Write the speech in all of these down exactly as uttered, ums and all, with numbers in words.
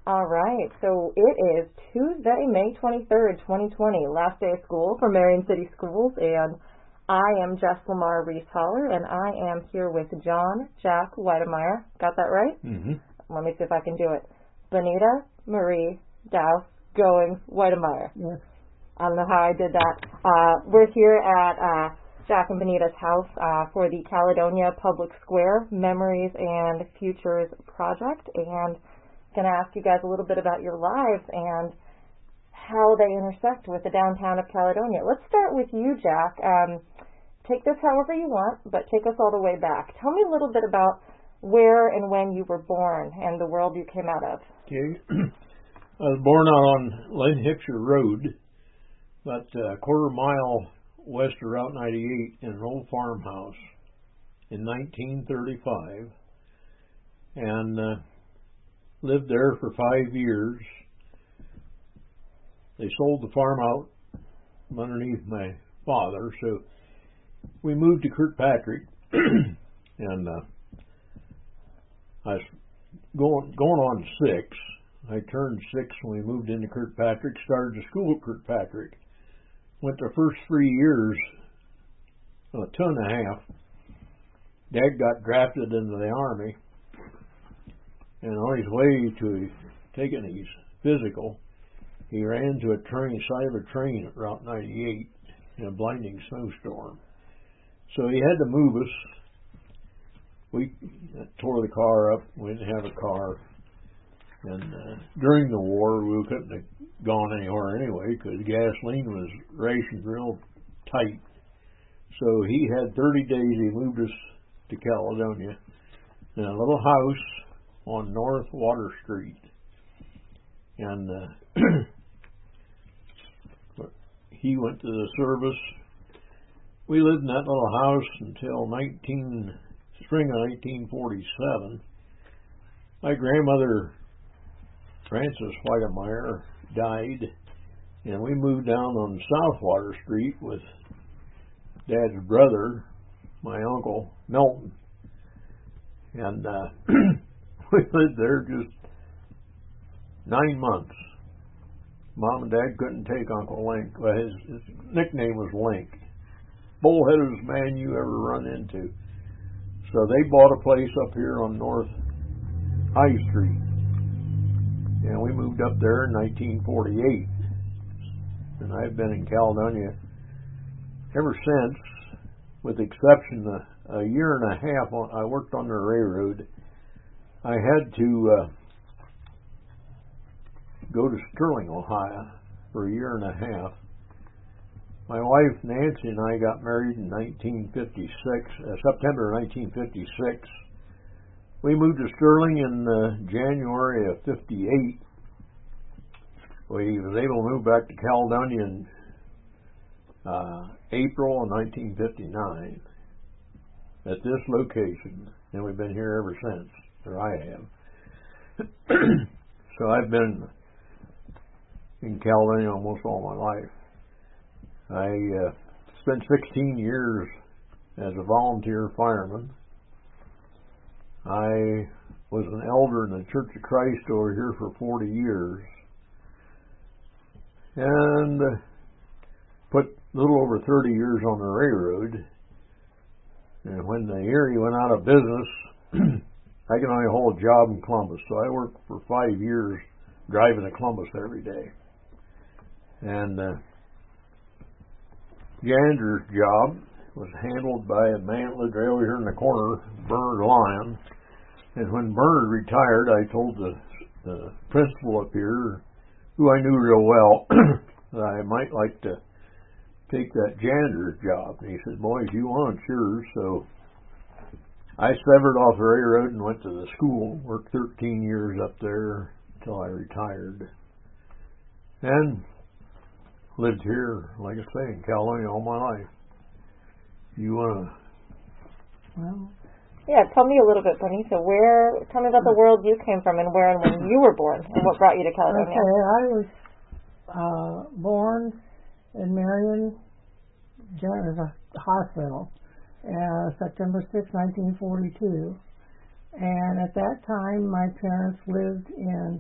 All right, so it is Tuesday, May twenty-third, twenty twenty, last day of school for Marion City Schools, and I am Jess Lamar Rees-Holler, and I am here with John Jack Weidemeyer. Got that right? Mm-hmm. Let me see if I can do it. Bonita Marie Douse Goings Weidemeyer. Yes. I don't know how I did that. Uh, we're here at uh, Jack and Bonita's house uh, for the Caledonia Public Square Memories and Futures project, and going to ask you guys a little bit about your lives and how they intersect with the downtown of Caledonia. Let's start with you, Jack. Um, take this however you want, but take us all the way back. Tell me a little bit about where and when you were born and the world you came out of. Okay. I was born out on Lynn Hipsher Road, about a quarter mile west of Route ninety-eight in an old farmhouse in nineteen thirty-five, and uh, lived there for five years. They sold the farm out from underneath my father, so we moved to Kirkpatrick, and uh, I was going going on six. I turned six when we moved into Kirkpatrick. Started the school at Kirkpatrick. Went the first three years, a ton and a half. Dad got drafted into the Army, and on his way to taking his physical, he ran into a train, side of a train at Route ninety-eight in a blinding snowstorm. So he had to move us. We tore the car up. We didn't have a car. And uh, during the war, we couldn't have gone anywhere anyway because gasoline was rationed real tight. So he had thirty days. He moved us to Caledonia in a little house on North Water Street. And uh, he went to the service. We lived in that little house until nineteen spring of nineteen forty-seven. My grandmother, Frances Weidemeyer, died, and we moved down on South Water Street with Dad's brother, my uncle, Milton. And uh, we lived there just nine months. Mom and Dad couldn't take Uncle Link. Well, his, his nickname was Link. Bullheadedest man you ever run into. So they bought a place up here on North High Street. And we moved up there in nineteen forty-eight. And I've been in Caledonia ever since, with the exception of a year and a half. On, I worked on the railroad. I had to uh, go to Sterling, Ohio for a year and a half. My wife Nancy and I got married in nineteen fifty-six, uh, September nineteen fifty-six. We moved to Sterling in uh, January of fifty-eight. We was able to move back to Caledonia in uh, April of nineteen fifty-nine at this location, and we've been here ever since, or I have. So I've been in Caledonia almost all my life. I uh, spent sixteen years as a volunteer fireman. I was an elder in the Church of Christ over here for forty years, and uh, put a little over thirty years on the railroad. And when the Erie went out of business, I could only hold a job in Columbus, so I worked for five years driving to Columbus every day. And uh, janitor's job was handled by a man that lived right over here in the corner, Bernard Lyon. And when Bernard retired, I told the, the principal up here, who I knew real well, that I might like to take that janitor's job. And he said, boy, if you want, it's yours. So I severed off the railroad and went to the school, worked thirteen years up there until I retired. And lived here, like I say, in Caledonia all my life. You want to... Well... Yeah, tell me a little bit, Bonita. Where, tell me about the world you came from and where and when you were born and what brought you to Caledonia. Okay, I was uh, born in Marion General Hospital, uh, September sixth, nineteen forty-two. And at that time, my parents lived in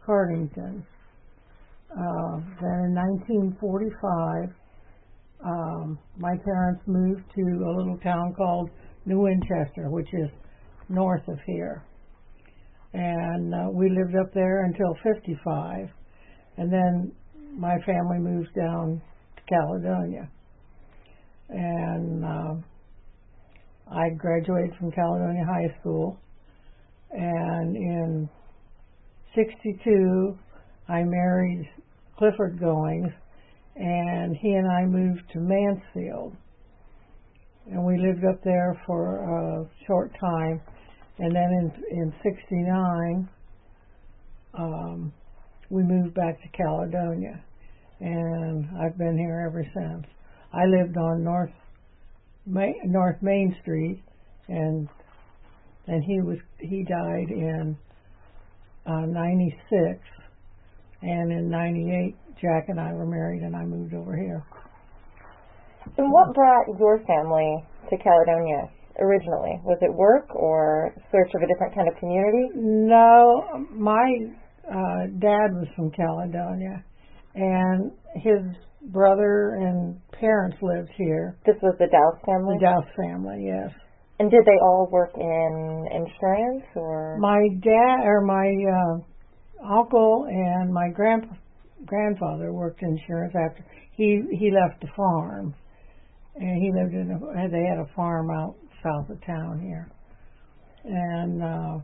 Cardington. Uh, then in nineteen forty-five, um, my parents moved to a little town called New Winchester, which is north of here. And uh, we lived up there until fifty-five. And then my family moved down to Caledonia. And uh, I graduated from Caledonia High School. And in sixty-two, I married Clifford Goings, and he and I moved to Mansfield. And we lived up there for a short time. And then in, in sixty-nine, um, we moved back to Caledonia. And I've been here ever since. I lived on North Main, North Main Street, and and he was he died in uh, ninety-six, and in ninety-eight, Jack and I were married, and I moved over here. And what brought your family to Caledonia originally? Was it work or search of a different kind of community? No, my uh, dad was from Caledonia, and his brother and parents lived here. This was the Douse family? The Douse family, yes. And did they all work in insurance, or? My dad, or my uh, uncle and my grand grandfather worked in insurance after he he left the farm, and he lived in a, they had a farm out south of town here, and uh,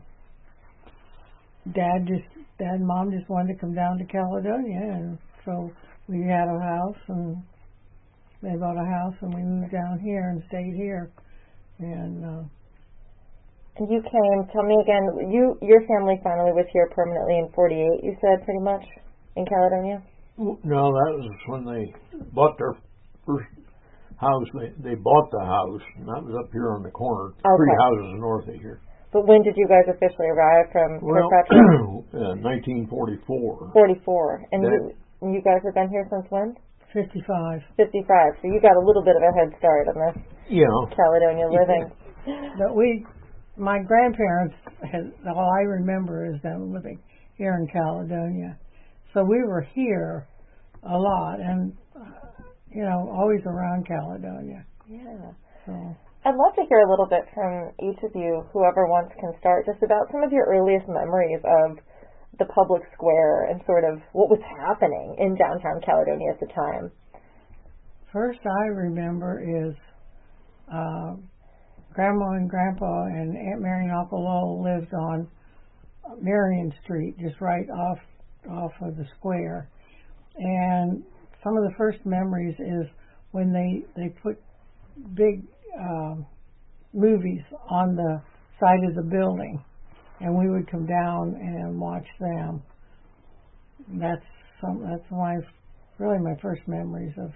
dad just dad and mom just wanted to come down to Caledonia, and so we had a house, and they bought a house, and we moved down here and stayed here. And uh, and you came. Tell me again. You your family finally was here permanently in forty-eight. You said pretty much in Caledonia. No, that was when they bought their first house. They they bought the house, and that was up here on the corner, okay. Three houses north of here. But when did you guys officially arrive from Well, Kirkpatrick? uh, nineteen forty-four. Forty-four, and that, you you guys have been here since when? Fifty-five. Fifty-five. So you got a little bit of a head start on this. Yeah. Caledonia living. But we, my grandparents had, all I remember is them living here in Caledonia. So we were here a lot, and, uh, you know, always around Caledonia. Yeah. So I'd love to hear a little bit from each of you, whoever wants can start, just about some of your earliest memories of the public square and sort of what was happening in downtown Caledonia at the time. First I remember is uh, Grandma and Grandpa and Aunt Mary and Uncle Lowell lived on Marion Street, just right off off of the square. And some of the first memories is when they they put big um, movies on the side of the building, and we would come down and watch them. That's some. That's my really my first memories of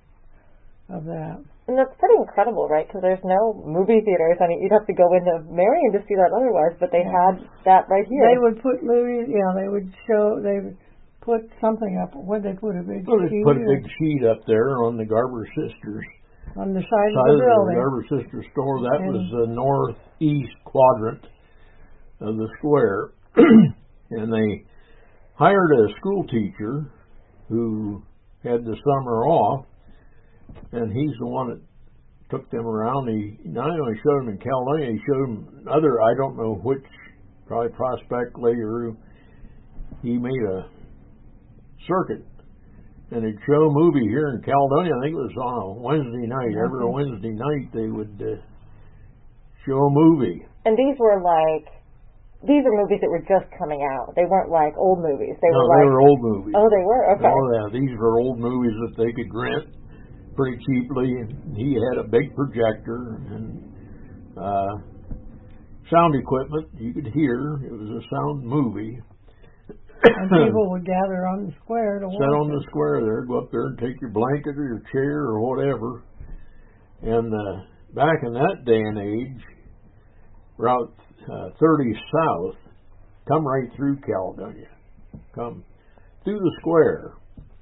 of that. And that's pretty incredible, right? Because there's no movie theaters. I mean, you'd have to go into Marion to see that otherwise, but they yeah. had that right here. They would put movies. Yeah, they would show. They would put something up. What they put a big. Well, they sheet put a big sheet up there on the Garber Sisters. On the side, side of the building. The Garber Sisters store. That and was the northeast quadrant of the square, and they hired a school teacher who had the summer off, and he's the one that took them around. He not only showed them in Caledonia, he showed them other, I don't know which, probably Prospect, Lakeview. He made a circuit, and he'd show a movie here in Caledonia. I think it was on a Wednesday night. Mm-hmm. Every Wednesday night they would uh, show a movie. And these were like, these are movies that were just coming out. They weren't like old movies. They no, were like, they were old movies. Oh, they were? Okay. Oh, yeah. These were old movies that they could rent pretty cheaply. And he had a big projector and uh, sound equipment. You could hear. It was a sound movie. And people would gather on the square to watch. Sit on the square there. Go up there and take your blanket or your chair or whatever. And uh, back in that day and age, Route uh, thirty South, come right through Caledonia. Come through the square.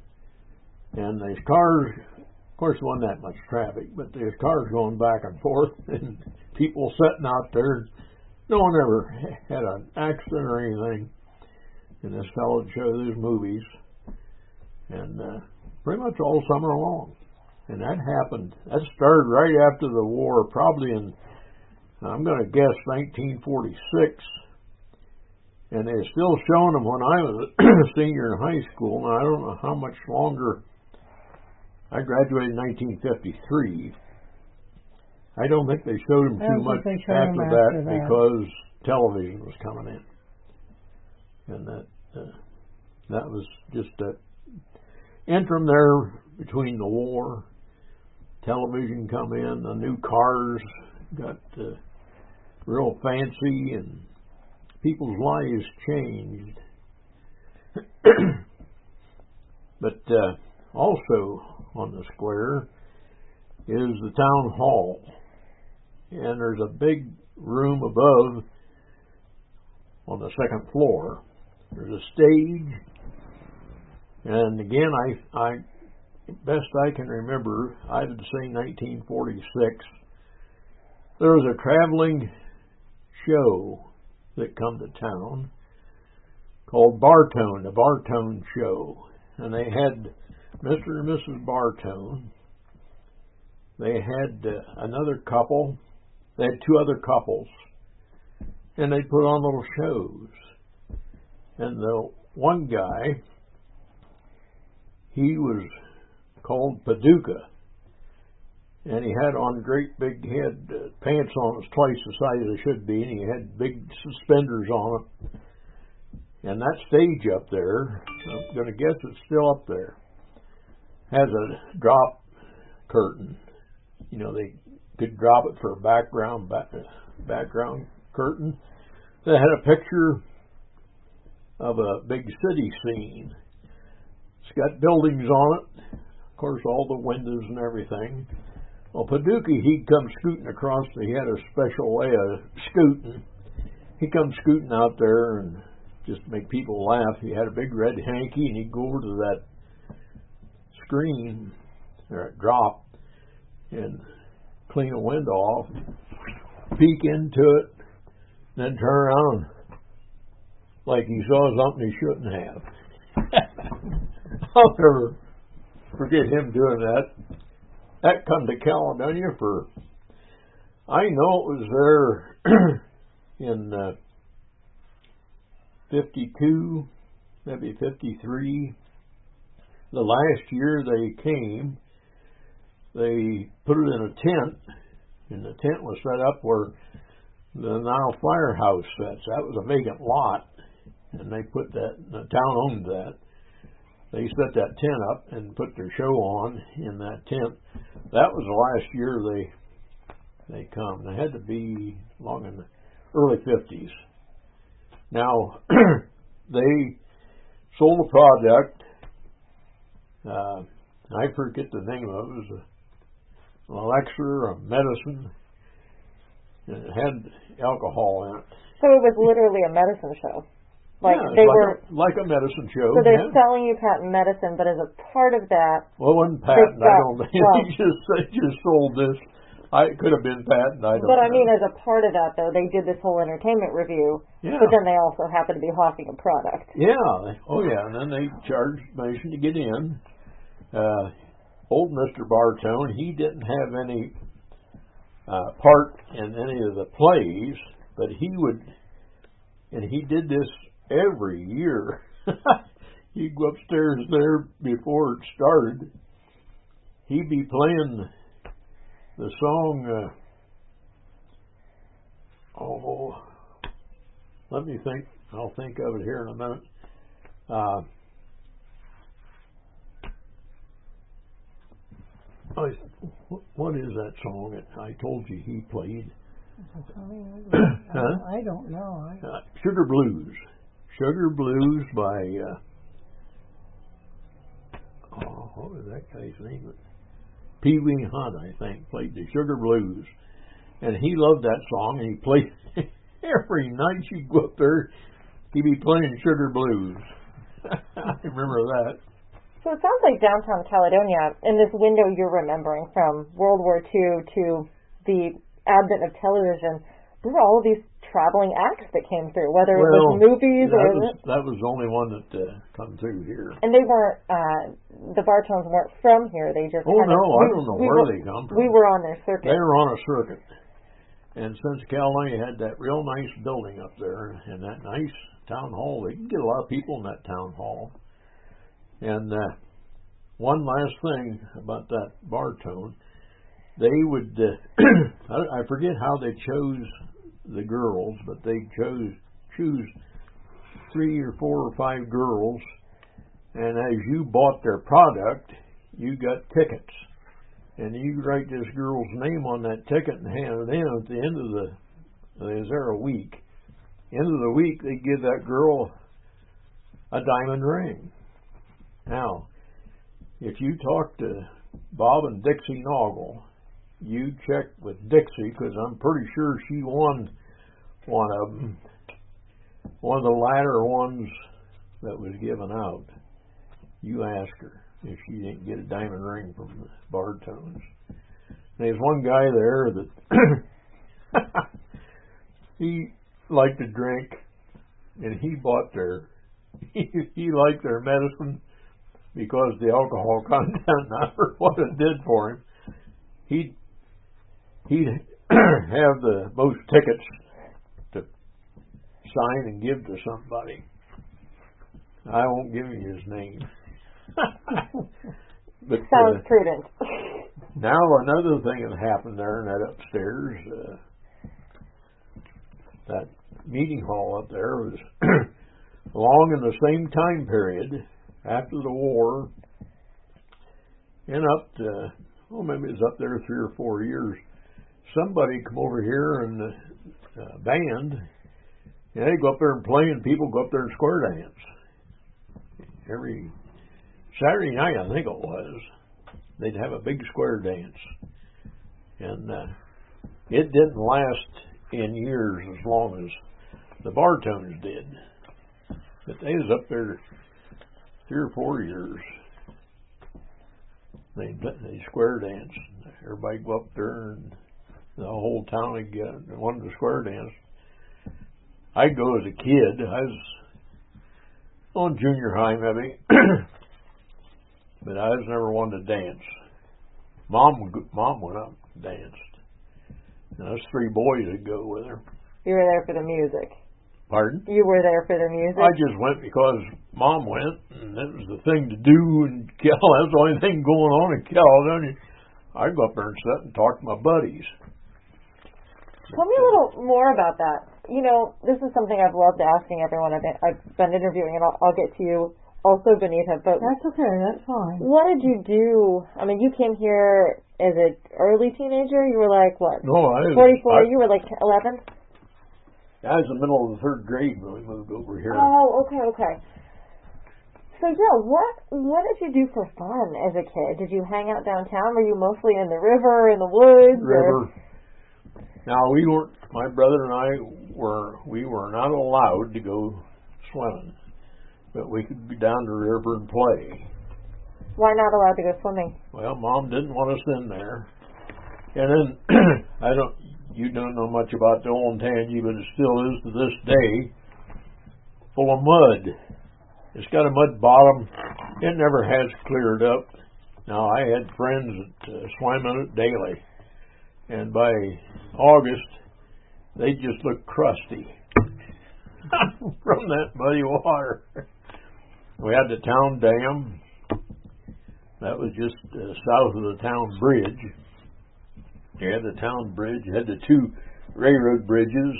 And there's cars, of course there wasn't that much traffic, but there's cars going back and forth and people sitting out there. No one ever had an accident or anything. and this fellow would show these movies, and uh, pretty much all summer long. And that happened, that started right after the war, probably in, I'm going to guess, nineteen forty-six. And they're still showing them when I was a senior in high school. And I don't know how much longer. I graduated in nineteen fifty-three. I don't think they showed them too much after, after that, that because television was coming in. And that uh, that was just that interim there between the war. Television come in, the new cars got uh, real fancy, and people's lives changed. But uh, also on the square is the town hall. And there's a big room above on the second floor. There's a stage. And again, I, I best I can remember, I would say nineteen forty-six, there was a traveling show that come to town called Bartone, the Bartone Show. And they had Mister and Missus Bartone. They had uh, another couple. They had two other couples. And they put on little shows. And the one guy, he was called Paducah. And he had on great big head uh, pants on was twice the size they should be, and he had big suspenders on it. And that stage up there, I'm going to guess it's still up there, has a drop curtain. You know, they could drop it for a background back, background curtain. They had a picture of a big city scene. It's got buildings on it, of course, all the windows and everything. Well, Paducah, he'd come scooting across. He had a special way of scooting. He'd come scooting out there and just make people laugh. He had a big red hanky, and he'd go over to that screen, or a drop, and clean a window off, peek into it, then turn around like he saw something he shouldn't have. I'll never forget him doing that. That come to Caledonia for, I know it was there in uh, fifty-two, maybe fifty-three. The last year they came, they put it in a tent, and the tent was set up where the now firehouse sits. That was a vacant lot, and they put that, the town owned that. They set that tent up and put their show on in that tent. That was the last year they they come. They had to be long in the early fifties. Now, they sold a product. Uh, I forget the name of it. It was a, an elixir, a medicine. And it had alcohol in it. So it was literally a medicine show. Like yeah, they like were a, like a medicine show. So they're yeah. selling you patent medicine, but as a part of that, well, it wasn't patent. got, I don't think well, they just they just sold this. I it could have been patent. I don't. But know. I mean, as a part of that, though, they did this whole entertainment review. Yeah. But then they also happened to be hawking a product. Yeah. Oh yeah. And then they charged admission to get in. Uh, old Mister Bartone, he didn't have any uh, part in any of the plays, but he would, and he did this every year. He'd go upstairs there before it started. He'd be playing the song, uh, oh, let me think. I'll think of it here in a minute. Uh, I, what is that song that I told you he played? huh? I don't know. I... Uh, Sugar Blues. Sugar Blues by, uh, oh, what was that guy's name? Pee Wee Hunt, I think, played the Sugar Blues. And he loved that song, and he played every night. She'd go up there, he'd be playing Sugar Blues. I remember that. So it sounds like downtown Caledonia, in this window you're remembering from World War Two to the advent of television, there were all of these traveling acts that came through, whether it well, was movies that or was, that was the only one that uh, come through here. and they weren't uh, the Bartones weren't from here. They just Oh kind no, of, I we, don't know we where were, they come from. We were on their circuit. They were on a circuit, and since Caledonia had that real nice building up there and that nice town hall, they could get a lot of people in that town hall. And uh, one last thing about that Bartone, they would uh, I, I forget how they chose the girls, but they chose choose three or four or five girls, and as you bought their product, you got tickets, and you write this girl's name on that ticket and hand it in. At the end of the, they was there a week. End of the week, they give that girl a diamond ring. Now, if you talk to Bob and Dixie Noggle, you check with Dixie, because I'm pretty sure she won one of them, one of the latter ones that was given out. You ask her if she didn't get a diamond ring from the Bartones. There's one guy there that he liked to drink, and he bought their he, he liked their medicine because the alcohol content, not for what it did for him. He'd he'd have the most tickets to sign and give to somebody. I won't give you his name. But Sounds uh, prudent. now another thing that happened there in that upstairs, uh, that meeting hall up there was along in the same time period after the war, and up to, oh, maybe it was up there three or four years. Somebody come over here and the uh, band, and they go up there and play, and people go up there and square dance. Every Saturday night, I think it was, they'd have a big square dance. And uh, it didn't last in years as long as the Bartones did. But they was up there three or four years. They they square dance. Everybody go up there, and the whole town would get wanted to square dance. I'd go as a kid. I was on junior high maybe, but I was never one to dance. Mom mom went up and danced, and us three boys would go with her. You were there for the music. Pardon? You were there for the music? I just went because Mom went, and that was the thing to do in Cal. That was the only thing going on in Caledonia. I'd go up there and sit and talk to my buddies. Tell me a little more about that. You know, this is something I've loved asking everyone I've been, I've been interviewing, and I'll, I'll get to you also, Benita. But That's okay, that's fine. what did you do? I mean, you came here as an early teenager. You were like, what? No, I was... forty-four. I, you were like eleven? I was in the middle of the third grade when we moved over here. Oh, okay, okay. So, yeah, what what did you do for fun as a kid? Did you hang out downtown? Were you mostly in the river, in the woods? River. Or? Now, we weren't, my brother and I were, we were not allowed to go swimming, but we could be down the river and play. Why not allowed to go swimming? Well, Mom didn't want us in there. And then, I don't, you don't know much about the Olentangy, but it still is to this day full of mud. It's got a mud bottom. It never has cleared up. Now, I had friends that uh, swam in it daily. And by August, they just looked crusty from that muddy water. We had the town dam. That was just uh, south of the town bridge. You had the town bridge. You had the two railroad bridges.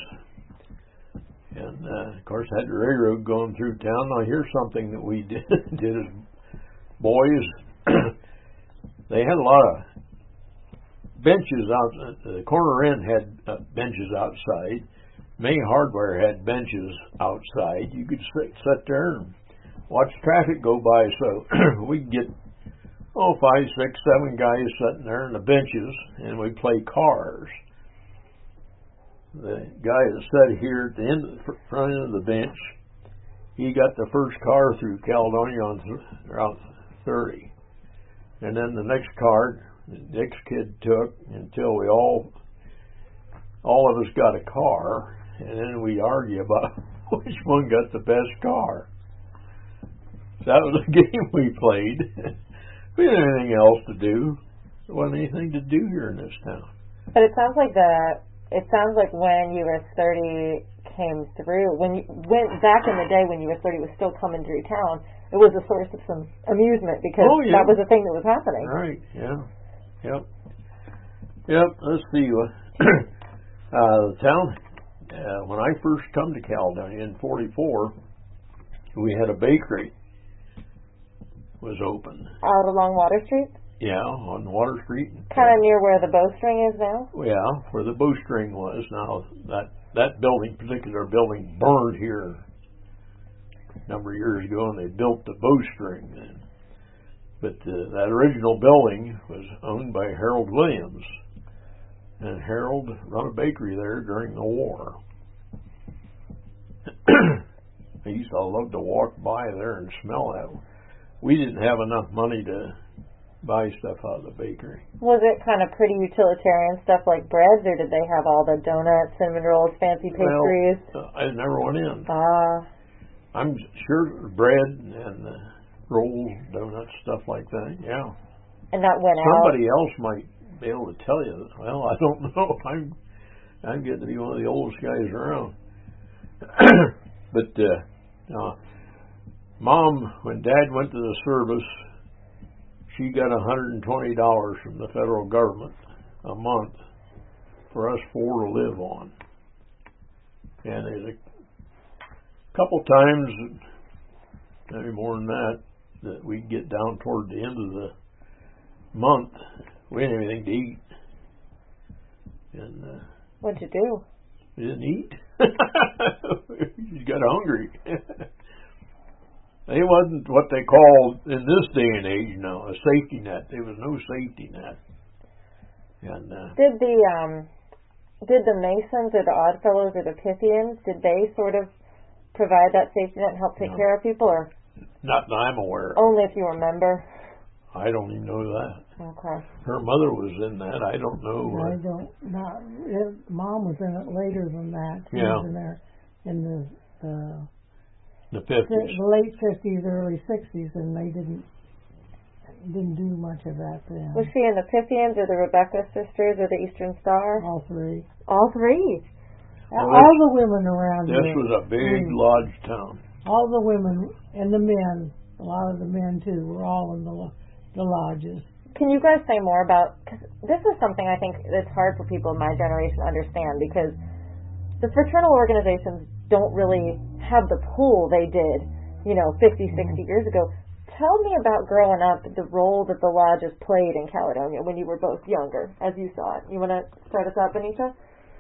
And, uh, of course, had the railroad going through town. Now, here's something that we did, did as boys. They had a lot of benches out. The corner end had uh, benches outside. May Hardware had benches outside. You could sit, sit there and watch traffic go by. So we'd get, oh, five, six, seven guys sitting there on the benches, and we'd play cars. The guy that sat here at the end of the front end of the bench, he got the first car through Caledonia on th- Route thirty. And then the next car, the next kid took until we all all of us got a car, and then we'd argue about which one got the best car. So that was a game we played. We didn't have anything else to do. There wasn't anything to do here in this town. But it sounds like the it sounds like when U S thirty came through, when you went back in the day when U S thirty was still coming through town, it was a source of some amusement because oh, yeah. that was the thing that was happening. Right. Yeah. Yep. Yep. Let's see. uh, the town. Uh, when I first come to Caledonia in forty-four, we had a bakery was open. Out along Water Street? Yeah, on Water Street. Kind of near where the bowstring is now? Yeah, where the bowstring was. Now, that, that building, particular building, burned here a number of years ago, and they built the bowstring then. But uh, that original building was owned by Harold Williams. And Harold run a bakery there during the war. I used to love to walk by there and smell that. We didn't have enough money to buy stuff out of the bakery. Was it kind of pretty utilitarian stuff like breads, or did they have all the donuts, cinnamon rolls, fancy pastries? Well, uh, I never went in. Ah. Uh, I'm sure it was bread and uh, rolls, donuts, stuff like that, yeah. And that went Somebody out? else might be able to tell you. Well, I don't know. I'm I'm getting to be one of the oldest guys around. But uh, uh, Mom, when Dad went to the service, she got one hundred twenty dollars from the federal government a month for us four to live on. And there's a couple times, maybe more than that, that we'd get down toward the end of the month. We didn't have anything to eat. And uh, what'd you do? We didn't eat. We just got hungry. It wasn't what they call in this day and age now a safety net. There was no safety net. And uh, did the um, did the Masons or the Oddfellows or the Pythians, did they sort of provide that safety net and help take no, care of people, or not that I'm aware of? Only if you remember. I don't even know that. Okay. Her mother was in that. I don't know. I don't. Not. It, Mom was in it later than that. She yeah. was in there in the the, the fifties, the late fifties, early sixties, and they didn't didn't do much of that then. Was she in the Pythians or the Rebecca sisters or the Eastern Star? All three. All three. Well, all the women around this here. This was a big mm. lodge town. All the women and the men, a lot of the men too, were all in the the lodges. Can you guys say more about, because this is something I think that's hard for people in my generation to understand, because the fraternal organizations don't really have the pull they did, you know, fifty, sixty years ago. Tell me about growing up, the role that the lodges played in Caledonia when you were both younger, as you saw it. You want to start us out, Benita?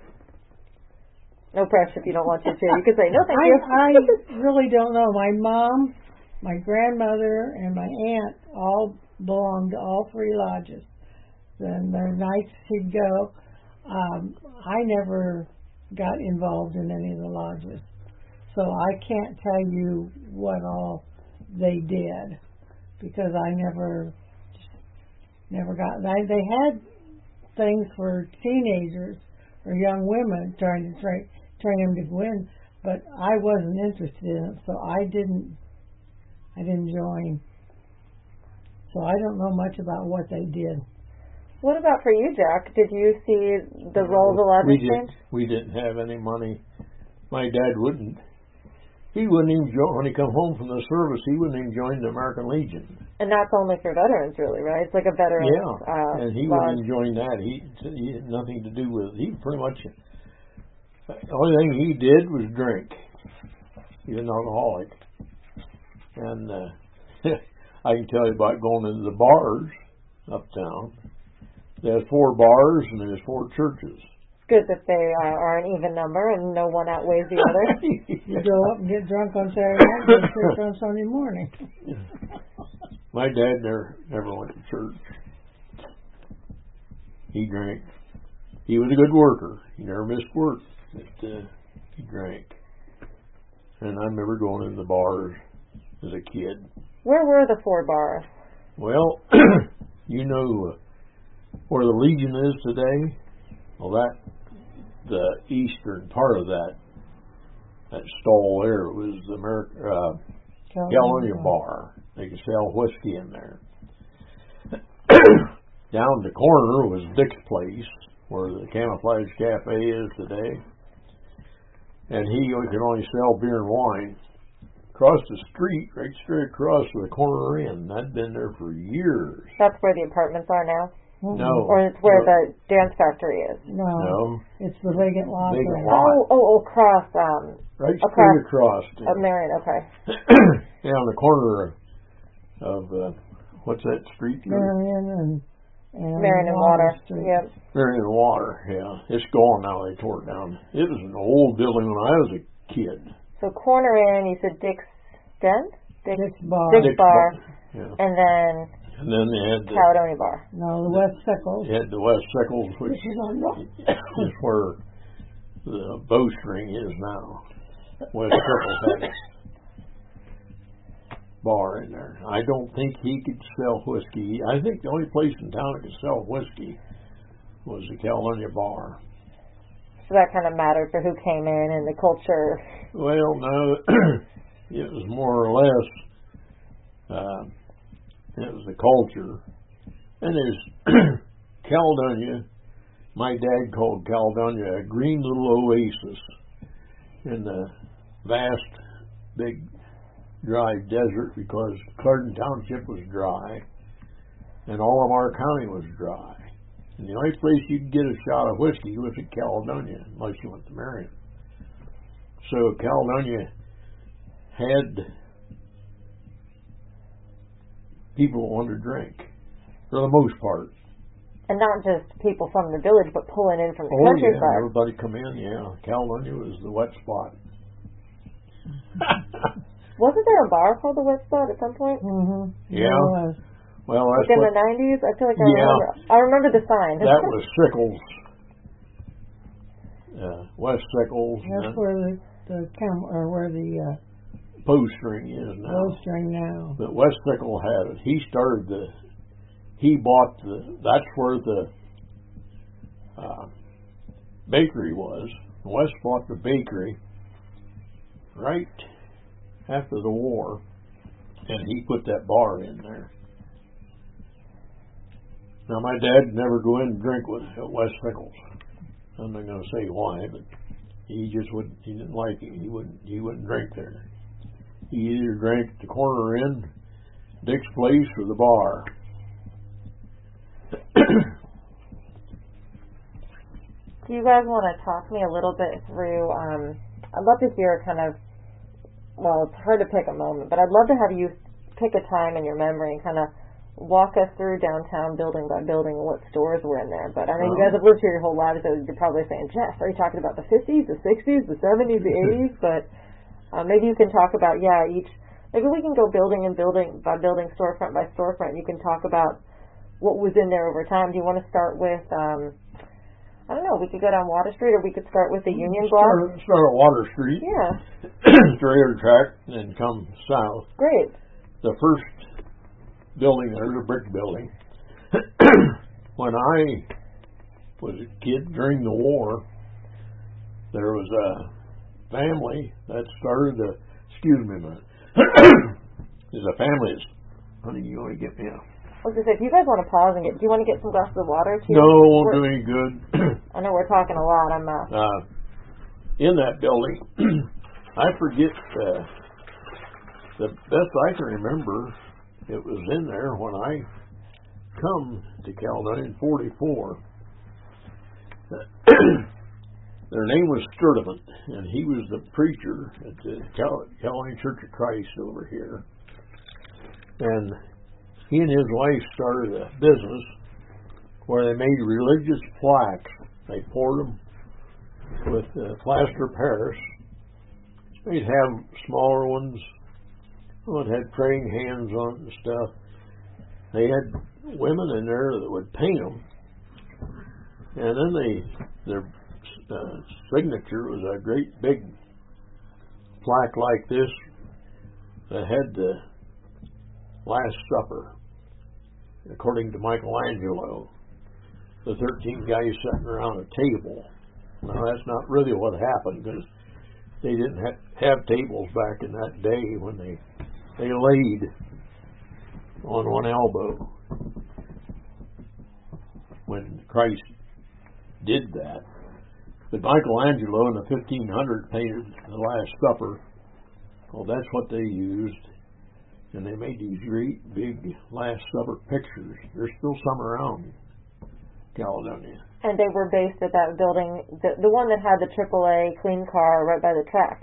No pressure if you don't want to. You can say, no, thank you. I, I really don't know. My mom, my grandmother, and my aunt all belonged to all three lodges. And there are nights she'd go. Um, I never got involved in any of the lodges, so I can't tell you what all they did because I never, never got. They they had things for teenagers or young women trying to train train them to go in, but I wasn't interested in it, so I didn't. I didn't join. So I don't know much about what they did. What about for you, Jack? Did you see the role of the lodges change? We didn't have any money. My dad wouldn't. He wouldn't even join, when he come home from the service, he wouldn't even join the American Legion. And that's only for veterans, really, right? It's like a veteran. Yeah, uh, and he lodge. wouldn't even join that. He, he had nothing to do with it. He pretty much, the only thing he did was drink. He was an alcoholic. And uh, I can tell you about going into the bars uptown. There's four bars and there's four churches. It's good that they uh, are an even number and no one outweighs the other. You go up and get drunk on Saturday night and go to church on Sunday morning. My dad never never went to church. He drank. He was a good worker. He never missed work, but uh, he drank. And I remember going into the bars as a kid. Where were the four bars? Well, you know uh, where the Legion is today? Well, that the eastern part of that that stall there was the American uh, Caledonia Bar. They could sell whiskey in there. Down the corner was Dick's Place, where the Camouflage Cafe is today. And he could only sell beer and wine. Across the street, right straight across to the corner inn. I'd been there for years. That's where the apartments are now? Mm-hmm. No. Or it's where no. the dance factory is? No. No. It's the vacant lot. Vacant there. lot. Oh, oh, oh, across, um, Right across, straight across. Of Marion, okay. Yeah, on the corner of, uh, what's that street? Marion and, and Marion and Water. Street. Yep. Marion and Water, yeah. It's gone now. They tore it down. It was an old building when I was a kid. So corner in, you said Dick's Den? Dick's, Dick's Bar. Dick's Dick's Bar. Bar. Yeah. And then And then they had the, Caledonia Bar. No, the West Sickles. they had the West Sickles, which Which is on the is where the bowstring is now. West Sickles had a bar in there. I don't think he could sell whiskey. I think the only place in town that could sell whiskey was the Caledonia Bar. So that kind of mattered for who came in and the culture. Well, no, it was more or less, uh, it was the culture. And there's Caledonia. My dad called Caledonia a green little oasis in the vast, big, dry desert because Clarendon Township was dry and all of our county was dry. And the only place you could get a shot of whiskey was at Caledonia, unless you went to Marion. So Caledonia had people who wanted to drink, for the most part. And not just people from the village, but pulling in from the Oh, countryside. yeah, everybody come in, yeah. Caledonia was the wet spot. Wasn't there a bar called the Wet Spot at some point? Mm-hmm. Yeah. Well, Well, that's Like in what, the nineties? I feel like I Yeah. remember. I remember the sign. that was Sickles. Uh, West Sickles. that's where the, the cam or where the uh, Bowstring is now. bowstring now. But West Sickle had it. He started the, he bought the, that's where the uh, bakery was. West bought the bakery right after the war, and he put that bar in there. Now, my dad would never go in and drink with at West Sickles. I'm not going to say why, but he just wouldn't, he didn't like it. He wouldn't, he wouldn't drink there. He either drank at the corner inn, Dick's Place, or the bar. Do you guys want to talk me a little bit through, um, I'd love to hear kind of, well, it's hard to pick a moment, but I'd love to have you pick a time in your memory and kind of walk us through downtown building by building and what stores were in there. But I know you guys have lived here your whole lives, so you're probably saying, Jeff, are you talking about the fifties, the sixties, the seventies, the eighties? But uh, maybe you can talk about, yeah, each, maybe we can go building and building by building, storefront by storefront. You can talk about what was in there over time. Do you want to start with, um, I don't know, we could go down Water Street, or we could start with the Union Block? Start, start at Water Street, Yeah, trailer track, and come south. great. The first building there was a brick building. When I was a kid during the war, there was a family that started a, excuse me a minute, there's a family that's, honey, you want to get me a, I was going to say, if you guys want to pause and get, do you want to get some glasses of water too? no, it won't We're- do any good. I know we're talking a lot. I'm uh, uh, in that building, I forget, uh, the best I can remember, it was in there when I come to Caledonia in forty-four. Their name was Sturdivant, and he was the preacher at the Cal- Caledonia Church of Christ over here. And he and his wife started a business where they made religious plaques. They poured them with uh, plaster of Paris. They'd have smaller ones. Well, it had praying hands on it and stuff. They had women in there that would paint them, and then they their uh, signature was a great big plaque like this that had the Last Supper, according to Michelangelo. The thirteen guys sitting around a table, No, that's not really what happened, because they didn't have, have tables back in that day when they they laid on one elbow. When Christ did that. But Michelangelo in the fifteen hundreds painted the Last Supper. Well, that's what they used. And they made these great big Last Supper pictures. There's still some around Caledonia. And they were based at that building, the, the one that had the triple A clean car right by the tracks.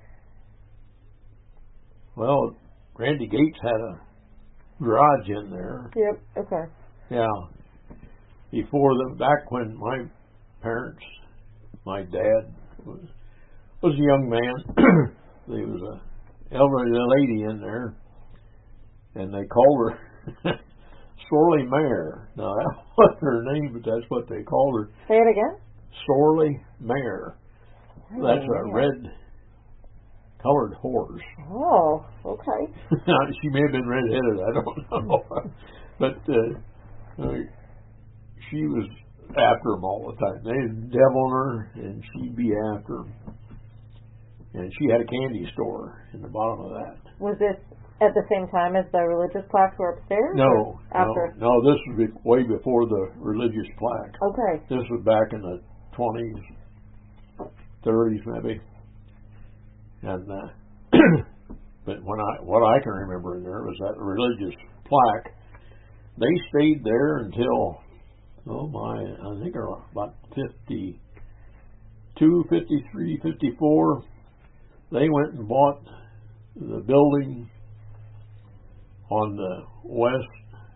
Well, Randy Gates had a garage in there. Yep, okay. Yeah. Before the, back when my parents, my dad was, was a young man, there was a elderly lady in there, and they called her Sorley Mare. Now, that wasn't her name, but that's what they called her. Say it again? Sorley Mare. Oh, That's a yeah. red-colored horse. Oh, okay. She may have been red-headed, I don't know. But uh, uh, she was after them all the time. They'd devil her, and she'd be after them. And she had a candy store in the bottom of that. Was this at the same time as the religious plaques were upstairs? No, after? no, no. This was be- way before the religious plaque. Okay. This was back in the twenties, thirties, maybe. And uh, but when I what I can remember in there was that religious plaque. They stayed there until oh my, I think about fifty-two, fifty-three, fifty-four. They went and bought the building on the west,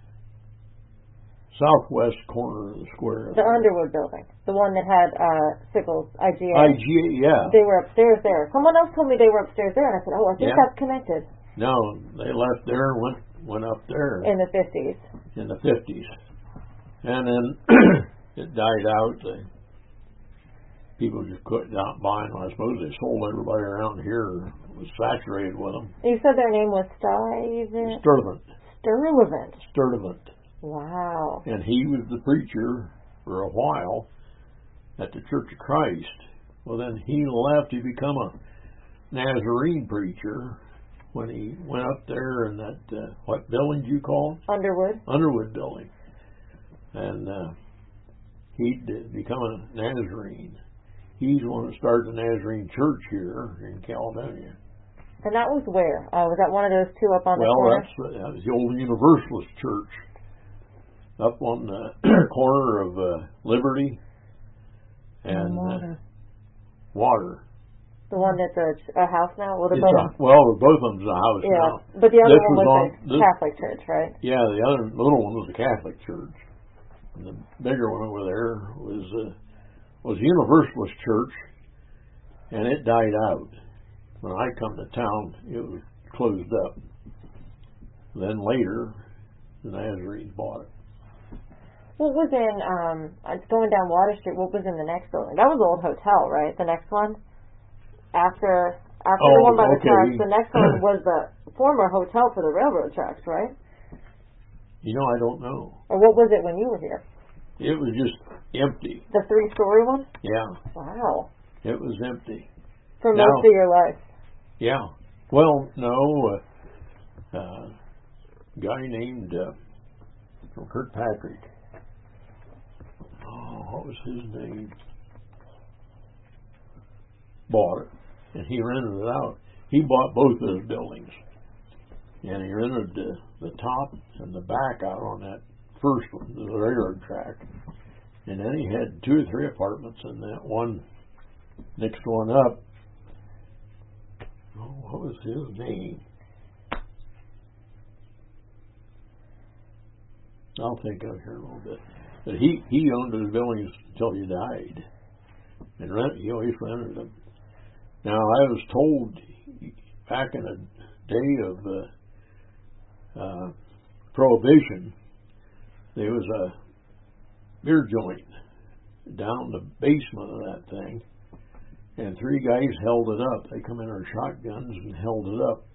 southwest corner of the square. The Underwood building, the one that had uh, Sickles, I G A. I G A, yeah. They were upstairs there. Someone else told me they were upstairs there, and I said, oh, I think Yeah. that's connected. No, they left there and went went up there In the fifties. in the fifties, and then it died out. They, people just couldn't not buy them. I suppose they sold everybody around here. It was saturated with them. You said their name was Stuyvesant? Sturtevant. Sturtevant. Sturtevant. Wow. And he was the preacher for a while at the Church of Christ. Well, then he left to become a Nazarene preacher when he went up there in that, uh, what building do you call it? Underwood? Underwood building. And uh, he'd become a Nazarene. He's the one that started the Nazarene Church here in Caledonia. And that was where? Uh, was that one of those two up on well, the corner? that's uh, that was the old Universalist Church up on the corner of uh, Liberty and water. Uh, water. The one that's a, a house now? Well, they're It's both. a, well, both of them's a house Yeah, now. but the other This one was was on- a this- Catholic church, right? Yeah, the other little one was the Catholic Church. And the bigger one over there was uh, was Universalist Church, and it died out. When I come to town, it was closed up. Then later, the Nazarenes bought it. What was in, um, it's going down Water Street, what was in the next building? That was the old hotel, right? The next one? After after Oh, the one by the okay. tracks, the next one was the former hotel for the railroad tracks, right? You know, I don't know. Or what was it when you were here? It was just empty. The three-story one? Yeah, Wow. it was empty. For Now- most of your life. Yeah. Well, no, uh, uh, guy named uh, from Kirkpatrick. Oh, what was his name? Bought it, and he rented it out. He bought both those buildings, and he rented the, the top and the back out on that first one, the railroad track. And then he had two or three apartments in that one next one up. Oh, what was his name? I'll think of it here in a little bit. But he, he owned those buildings until he died. And rent, he always rented them. Now, I was told back in the day of uh, uh, Prohibition, there was a beer joint down the basement of that thing. And three guys held it up. They come in their shotguns and held it up.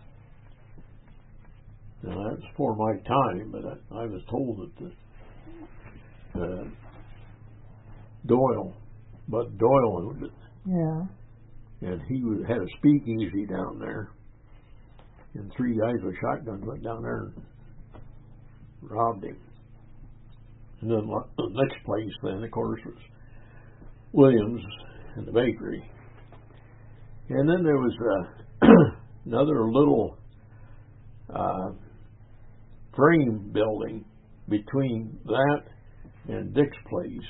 Now, that's before my time, but I, I was told that the, uh, Doyle Bud Doyle owned it. Yeah. And he was, had a speakeasy down there. And three guys with shotguns went down there and robbed him. And then the next place then, of course, was Williams and the bakery. And then there was uh, another little uh, frame building between that and Dick's place.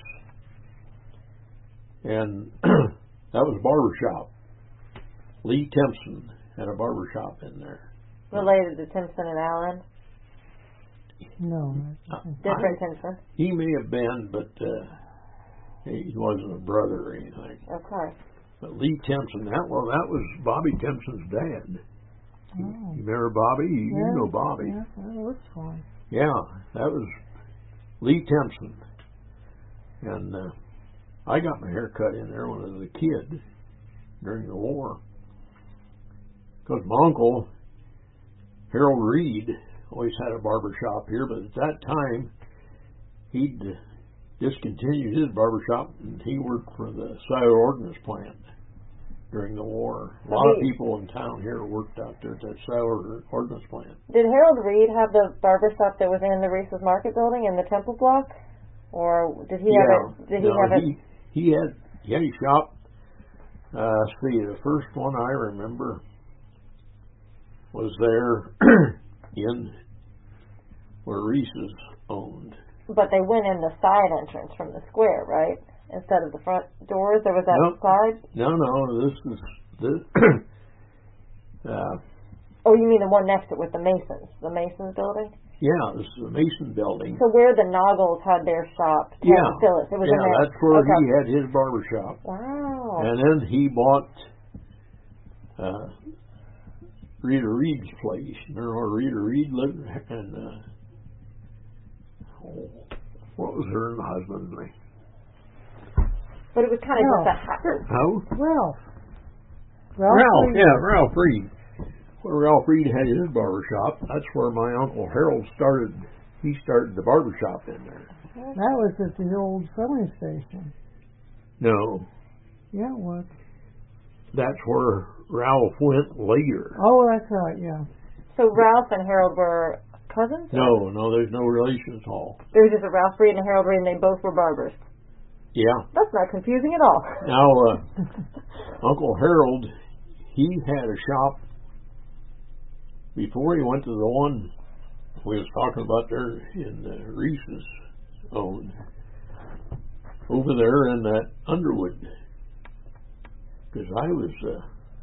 And that was a barber shop. Lee Timpson had a barber shop in there. Related to Timpson and Allen? No. Uh, Different I, Timpson? He may have been, but uh, he wasn't a brother or anything. Okay. But Lee Timpson, that well, that was Bobby Timpson's dad. Oh. You remember Bobby? You, Yeah. you know Bobby. Yeah, that looks fine. Yeah, that was Lee Timpson. And uh, I got my hair cut in there when I was a kid during the war. Because my uncle, Harold Reed, always had a barber shop here, but at that time, he'd discontinued his barber shop and he worked for the Schuyler Ordnance Plant during the war. A lot of people in town here worked out there at that Schuyler Ordnance Plant. Did Harold Reed have the barber shop that was in the Reese's Market building in the Temple block? Or did he yeah, have it? Did he no, have it? he, he had he had a shop. Uh, see, the first one I remember was there in where Reese's owned. But they went in the side entrance from the square, right? Instead of the front doors, there was that Nope. side. No, no, this is this. uh, Oh, you mean the one next to it with the Masons, the Masons building? yeah, this is the Mason building. So where the Noggles had their shop, Ted Yeah, Phyllis, it was yeah, in there. that's where Okay. he had his barber shop. Wow. And then he bought uh, Rita Reed's place. Remember where Rita Reed lived? And uh, oh, what was her and the husband's name? But it was kind of No. just a house. How? Ralph. Ralph. Ralph, Reed. yeah, Ralph Reed. Where Ralph Reed had his barber shop, that's where my Uncle Harold started. He started the barber shop in there. That was at the old filling station. No, Yeah, it was. that's where Ralph went later. Oh, that's right, yeah. So Ralph and Harold were cousins? No, no, there's no relation at all. There was just a Ralph Reed and a Harold Reed, and they both were barbers. Yeah. That's not confusing at all. Now, uh, Uncle Harold, he had a shop before he went to the one we was talking about there in uh, Reese's owned. Over there in that Underwood. Because I was, uh,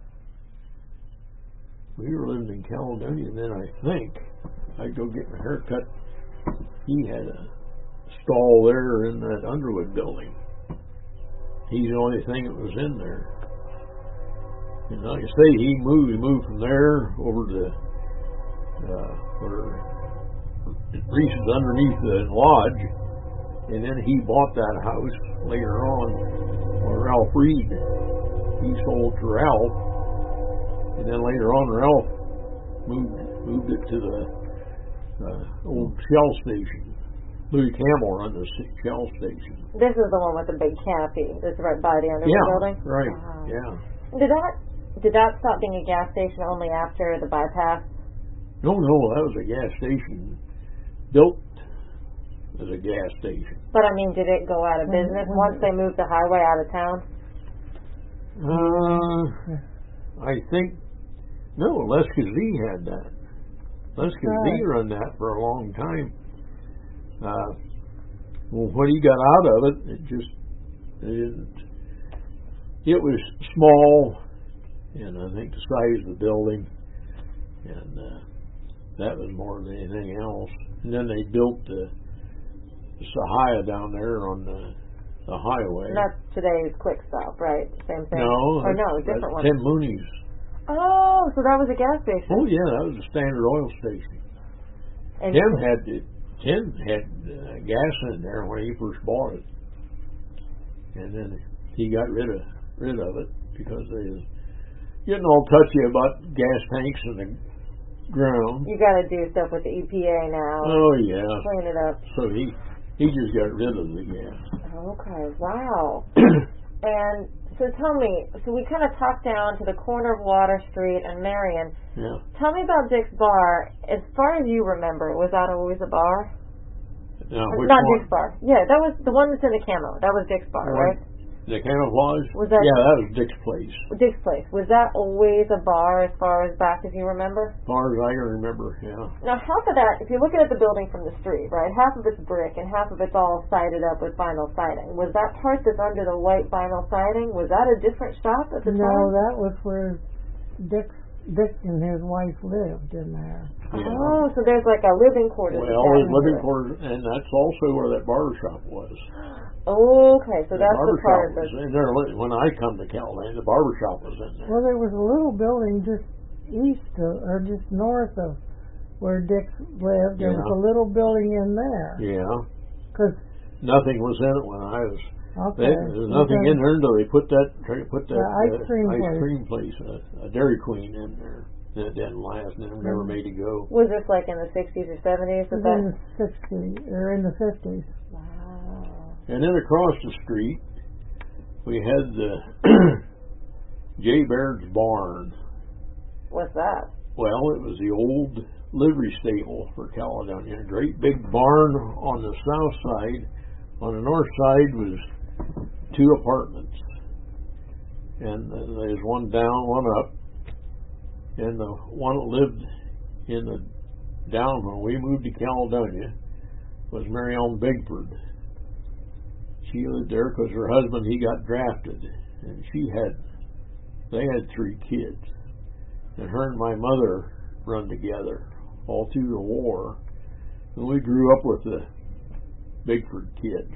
we were living in Caledonia then, I think. I'd go get my hair cut. He had a stall there in that Underwood building. He's the only thing that was in there. And like I say, he moved. He moved from there over to uh, where Reese's underneath the lodge, and then he bought that house later on. Where Ralph Reed, he sold to Ralph, and then later on Ralph moved moved it to the uh, old Shell station. Louis Campbell run the Shell station. This is the one with the big canopy that's right by the Underwood Yeah, building? right. Wow. Yeah. Did that did that stop being a gas station only after the bypass? No, no, that was a gas station built as a gas station. But I mean, did it go out of business once they moved the highway out of town? Uh, I think no. Les Kazee had that. Les Kazee Right. run that for a long time. Uh, well, what he got out of it, it just it didn't. It was small, and I think the size of the building, and uh, that was more than anything else. And then they built the, the Sahaya down there on the, the highway. And that's today's Quick Stop, right? Same thing? No, Or no, that's different one. Tim Mooney's. Oh, so that was a gas station. Oh yeah, that was a Standard Oil station. And Tim had it. Tim had uh, gas in there when he first bought it, and then he got rid of rid of it because they was getting all touchy about gas tanks in the ground. you got to do stuff with the E P A now. Oh yeah. Clean it up. So he he just got rid of the gas. Okay, wow. And so tell me, so we kind of talked down to the corner of Water Street and Marion. Yeah. Tell me about Dick's Bar. As far as you remember, was that always a bar? Now, Or which Not one? Dick's Bar. Yeah, that was the one that's in the camo. That was Dick's Bar, The right? The camouflage? Was that- Yeah, that was Dick's Place. Dick's Place. Was that always a bar as far as back as you remember? As far as I can remember, yeah. Now, half of that, if you're looking at the building from the street, right, half of it's brick and half of it's all sided up with vinyl siding. Was that part that's under the white vinyl siding, was that a different shop at the No, time? that was where Dick, Dick and his wife lived in there. Yeah. Oh, so there's like a living quarters. Well, attached there's to living it. quarters, and that's also where that barber shop was. Okay, so The that's the barber part shop was that... in there. When I come to Caledonia, the barber shop was in there. Well, there was a little building just east of, or just north of where Dick lived. There was Yeah. a little building in there. Yeah. 'Cause Nothing was in it when I was. okay, They, there's nothing okay. in there until they put that try to put that The ice uh, cream ice place. cream place, uh, a Dairy Queen in there. And it didn't last. Never, never Mhm. made it go. Was this like in the sixties or seventies? It was in the sixties or in the fifties. Wow. And then across the street, we had the J. Baird's Barn. What's that? Well, it was the old livery stable for Caledonia. A great big barn on the south side. On the north side was two apartments. And uh, there's one down, one up. And the one that lived in the down when we moved to Caledonia was Mary Ellen Bigford. She lived there because her husband, he got drafted. And she had, they had three kids. And her and my mother run together all through the war. And we grew up with the Bigford kids.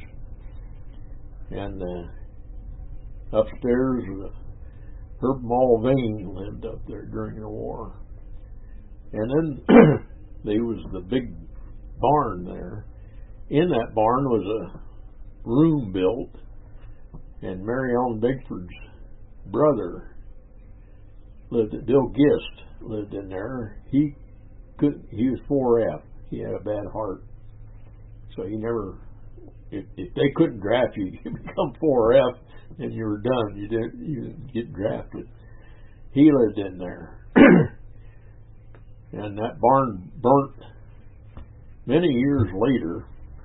And uh, upstairs, uh, Herb Mulvane lived up there during the war. And then there was the big barn there. In that barn was a room built, and Mary Ellen Bigford's brother lived at Bill Gist lived in there. He could he was four F. He had a bad heart, so he never. If, if they couldn't draft you, you become four F, and you were done. You didn't you didn't get drafted. He lived in there, and that barn burnt. Many years later,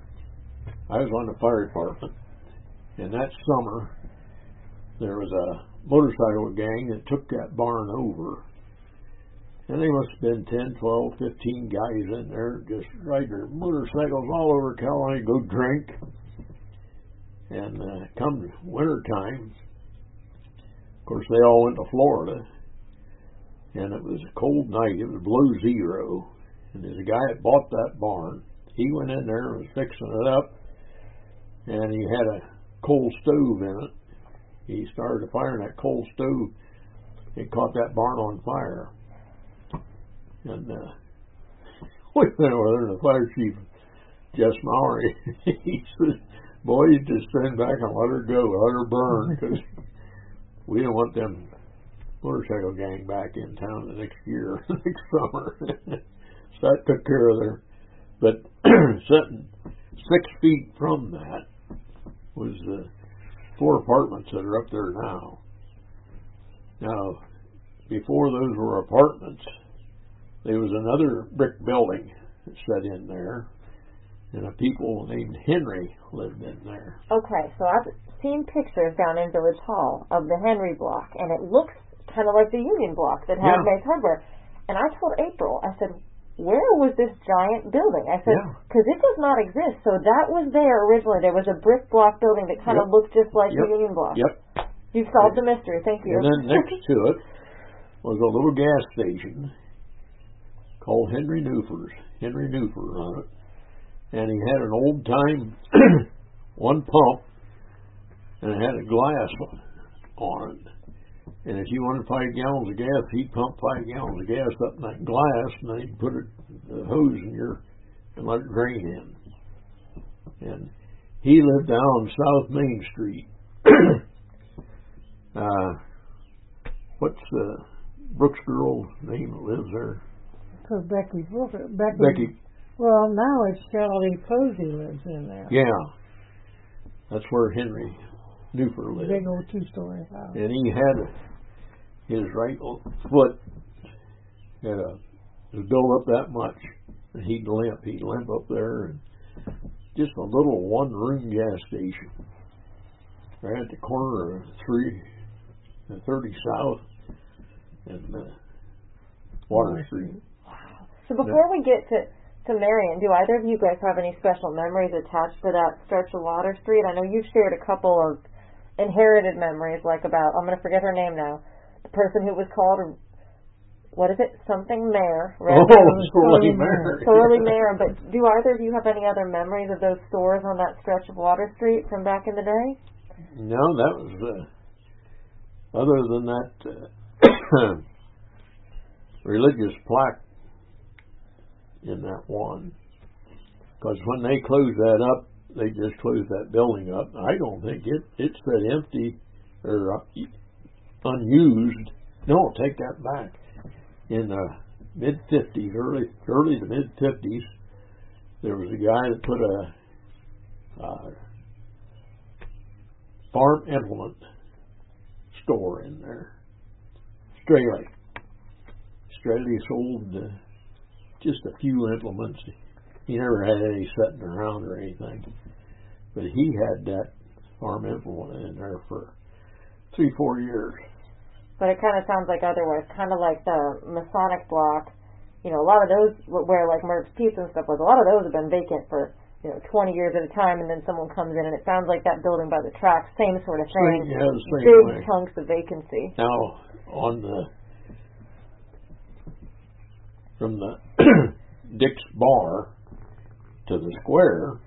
I was on the fire department, and that summer there was a motorcycle gang that took that barn over. And they must have been ten, twelve, fifteen guys in there just riding their motorcycles all over California, go drink. And uh, come winter time, of course, they all went to Florida. And it was a cold night. It was below zero. And there's a guy that bought that barn. He went in there and was fixing it up. And he had a coal stove in it. He started a fire in that coal stove. It caught that barn on fire. And uh, we went over there, and the fire chief, Jess Mowry, he said, boys, just stand back and let her go, let her burn, because we don't want them motorcycle gang back in town the next year, next summer. So that took care of their, but sitting six feet from that was the four apartments that are up there now. Now, before those were apartments, there was another brick building set in there, and a people named Henry lived in there. Okay, so I've seen pictures down in Village Hall of the Henry block, and it looks kind of like the Union block that had Yeah. Mace Hardware. And I told April, I said, where was this giant building? I said, Yeah. because it does not exist. So that was there originally. There was a brick block building that kind Yep. of looked just like Yep. the Union block. Yep. You've solved the mystery. Thank you. And then next to it was a little gas station called Henry Newford's. Henry Newford on it. And he had an old time one pump, and it had a glass on it. And if you wanted five gallons of gas, he'd pump five gallons of gas up in that glass, and then he'd put it, the hose in your, and let it drain in. And he lived down on South Main Street. uh, what's the Brooks girl's name that lives there? So Becky, Becky, Becky. Well, now it's Shelley Posey lives in there. Yeah. That's where Henry Newfer lived. Big old two-story house. And he had his right foot had a was built up that much, and he'd limp. He'd limp up there, and just a little one-room gas station right at the corner of three and thirty South and uh, Water Street. So before we get to to Marion, do either of you guys have any special memories attached to that stretch of Water Street? I know you've shared a couple of inherited memories, like about, I'm going to forget her name now, the person who was called, what is it, something Mayor, right? Oh, Sorley Mayor. Sorley Mayor, but do either of you have any other memories of those stores on that stretch of Water Street from back in the day? No, that was, uh, other than that uh, religious plaque in that one. Because when they closed that up, they just closed that building up. I don't think it it sat empty or uh, unused. No, take that back. In the mid fifties, early early to mid fifties, there was a guy that put a uh, farm implement store in there. Straley. Straley sold uh, just a few implements. He never had any sitting around or anything. But he had that farm implement in there for three, four years. But it kind of sounds like otherwise, kind of like the Masonic block. You know, a lot of those where like Merck's Pizza and stuff was, a lot of those have been vacant for, you know, twenty years at a time, and then someone comes in, and it sounds like that building by the tracks, same sort of thing. Same, yeah, the same Big way. chunks of vacancy. Now, on the from the Dick's Bar to the square,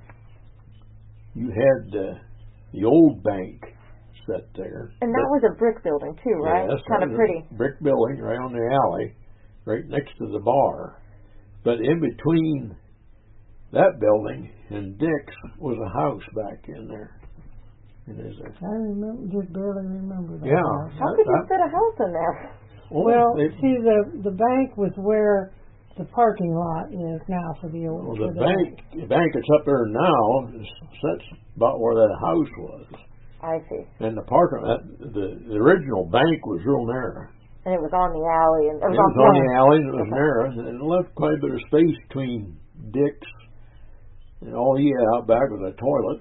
you had uh, the old bank set there. And that was a brick building too, right? Yes, kind of pretty. Brick building right on the alley, right next to the bar. But in between that building and Dick's was a house back in there. And there's a, I remember, just barely remember that. yeah. house. How that, could you that, fit a house in there? Well, they, see, the the bank was where the parking lot is now for the old. well, for the bank, the bank that's up there now, is, that's about where that house was. I see. And the parking lot, the, the original bank was real narrow. And it was on the alley, and it It was, was on the on alley, and it was narrow, and it left quite a bit of space between Dick's, and all he had out back was a toilet.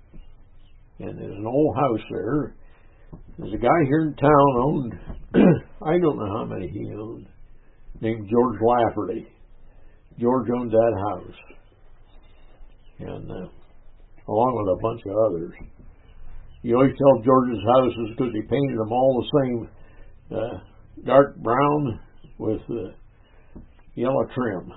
And there's an old house there. There's a guy here in town owned, I don't know how many he owned, named George Lafferty. George owned that house, and uh, along with a bunch of others. You always tell George's houses because he painted them all the same, uh, dark brown with uh, yellow trim.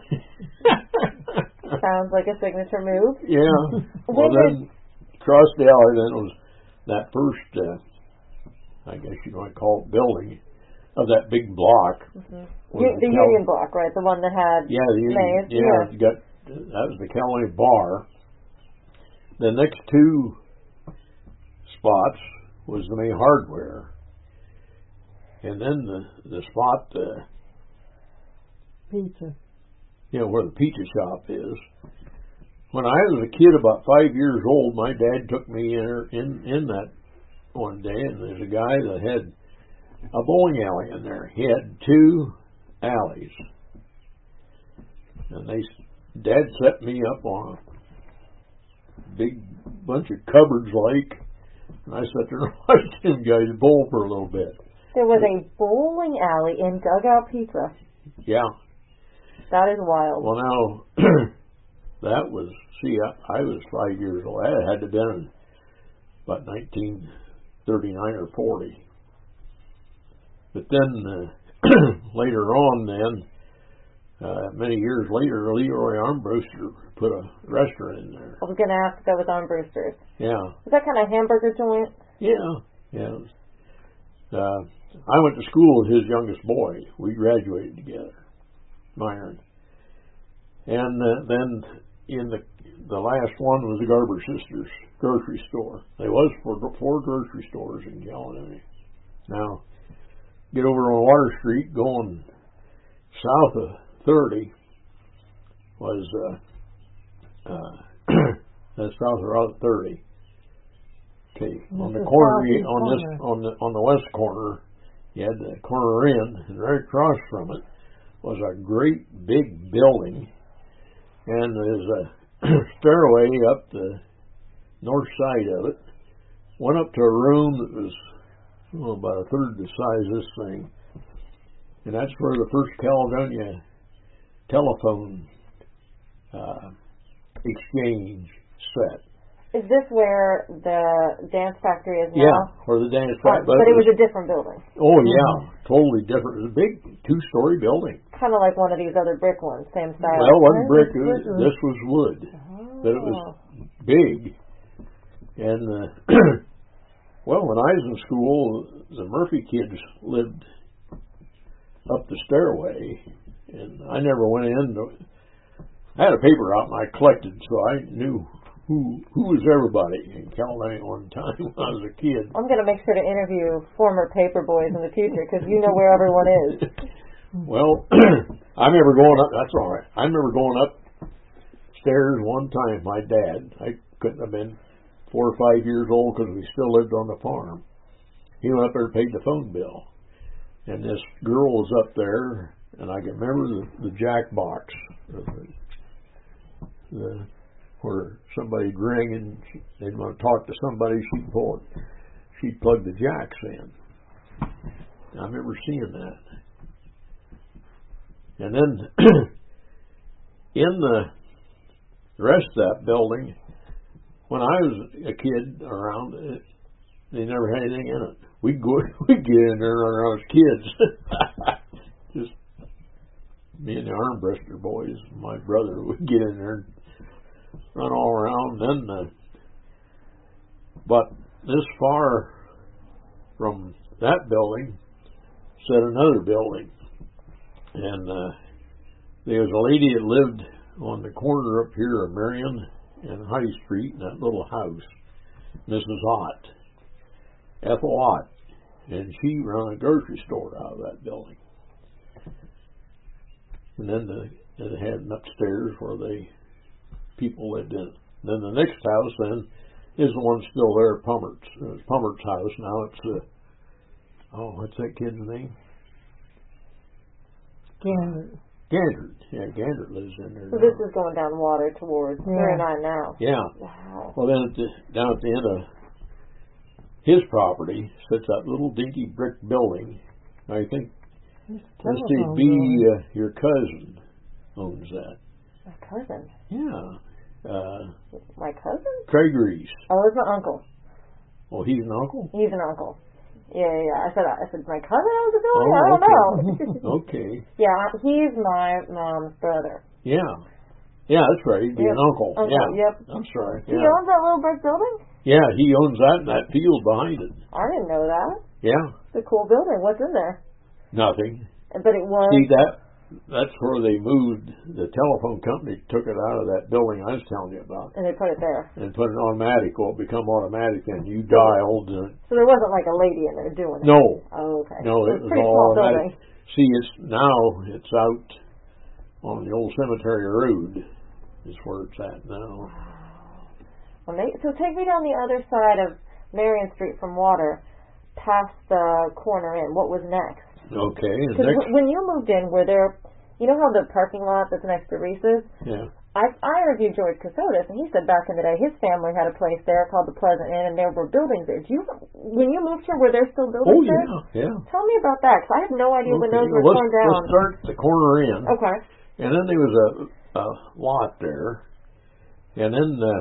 Sounds like a signature move. Yeah. Well, then across the alley, then was that first, uh, I guess you might call it building of that big block. Mm-hmm. Was U- the Cal- Union Block, right? The one that had Yeah, the Union. Mays. Yeah, Yeah. it's got that was the Callaway Bar. The next two spots was the May Hardware, and then the the spot, uh, Pizza. you know, where the pizza shop is. When I was a kid, about five years old, my dad took me in in, in that one day, and there's a guy that had a bowling alley in there. He had two alleys, and they Dad set me up on a big bunch of cupboards, like, and I sat there and watched him guys bowl for a little bit. There was a bowling alley in Dugout Pizza. Yeah. That is wild. Well, now that was see, I, I was five years old. That had to have been about nineteen thirty-nine or forty. But then uh, later on, then uh, many years later, Leroy Armbruster put a restaurant in there. I was going to ask if that was on Brewster's. Yeah, Was that kind of hamburger joint? yeah, yeah. Uh, I went to school with his youngest boy. We graduated together, Myron. And uh, then in the the last one was the Garber Sisters grocery store. There was four, four grocery stores in Caledonia. Now, get over on Water Street, going south of thirty was uh, uh, that's south of Route thirty. Okay, on This the is corner, southeast on this, corner. on the on the west corner, you had the corner inn, and right across from it was a great big building, and there's a stairway up the north side of it. Went up to a room that was oh, about a third the size of this thing, and that's where the first Caledonia telephone uh, exchange set. Is this where the dance factory is now? Yeah, where the dance Oh, factory. but it was a different building. Oh yeah, totally different. It was a big two-story building. Kind of like one of these other brick ones, same style. Well, it wasn't brick. It was, This was- this was wood, Oh. but it was big. And uh, well, when I was in school, the Murphy kids lived up the stairway, and I never went in. To, I had a paper route, and I collected, so I knew who who was everybody in Caledonia one time when I was a kid. I'm going to make sure to interview former paper boys in the future because you know where everyone is. Well, I remember going up. That's all right. I remember going upstairs one time. My dad, I couldn't have been four or five years old because we still lived on the farm. He went up there and paid the phone bill, and this girl was up there, and I can remember the, the jack box, the, the where somebody'd ring and she, they'd want to talk to somebody. She'd pull it. She'd plug the jacks in. I remember seeing that. And then in the rest of that building, when I was a kid around, it, they never had anything in it. We'd go, we'd get in there around as kids. Just me and the Armbruster boys, my brother would get in there and run all around. Then, uh, but this far from that building, set another building. And uh, there was a lady that lived on the corner up here of Marion and High Street in that little house, Missus Ott, Ethel Ott, and she ran a grocery store out of that building. And then the, it had an upstairs where they people lived in. Then the next house then is the one still there, Pummert's. It was Pummert's house. Now it's uh, oh, what's that kid's name? Gandert. Gandert. Yeah, Gandert lives in there. So now. this is going down water towards Yeah. where am I now? Yeah. Wow. Well, then at the, down at the end of his property sits that little dinky brick building. I think this would be uh, your cousin owns that. My cousin. Yeah. Uh, My cousin? Craig Reese. Oh, it's my uncle. Oh, he's an uncle? He's an uncle. Yeah, yeah, yeah. I said, I said, my cousin owns a building? Oh, I don't okay. know. Okay. Yeah, he's my mom's brother. Yeah. Yeah, that's right. He'd be Yep. an uncle. Uncle, Yeah. yep. I'm sorry. He Yeah. owns that little brick building? Yeah, he owns that and that field behind it. I didn't know that. Yeah. It's a cool building. What's in there? Nothing. But it was. See, that that's where they moved. The telephone company took it out of that building I was telling you about And they put it there. and put it automatic. Well, it become automatic, and you dialed. And So there wasn't like a lady in there doing it. no, Oh, okay. no, So it it's a was pretty all small automatic. building. See, it's now it's out on the old cemetery road. Is where it's at now. Well, they, so take me down the other side of Marion Street from water, past the corner in. What was next? Okay, and Because next, when you moved in, were there, you know how the parking lot that's next to Reese's? yeah. I I interviewed George Casotis, and he said back in the day his family had a place there called the Pleasant Inn, and there were buildings there. Do you, when you moved here, were there still buildings Oh there? yeah, yeah. Tell me about that, because I have no idea when Okay, those were well, let's, torn down. let's start at the corner in. Okay. And then there was a, a lot there. And then uh,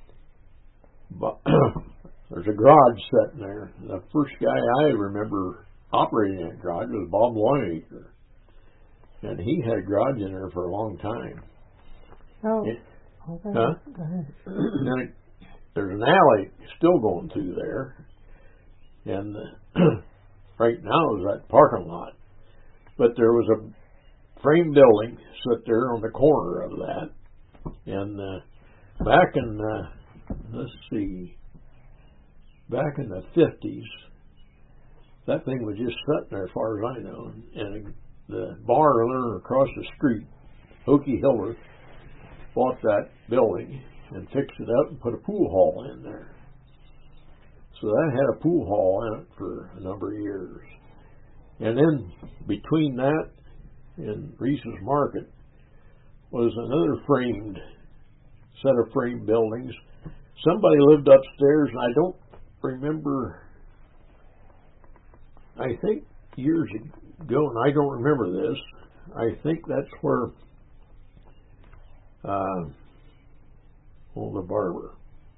bu- there's a garage sitting there. The first guy I remember operating that garage was Bob Longacre. And he had a garage in there for a long time. Oh, It- okay. huh? Go ahead. And then it, there's an alley still going through there. And uh, right now is that parking lot. But there was a frame building sit there on the corner of that. And uh, back in, uh, let's see, back in the fifties, that thing was just sitting there as far as I know. And the bar owner across the street, Hokey Hiller, bought that building and fixed it up and put a pool hall in there. So that had a pool hall in it for a number of years. And then between that and Reese's Market was another framed set of framed buildings. Somebody lived upstairs, and I don't remember, I think years ago, and I don't remember this, I think that's where, uh, oh, the barber,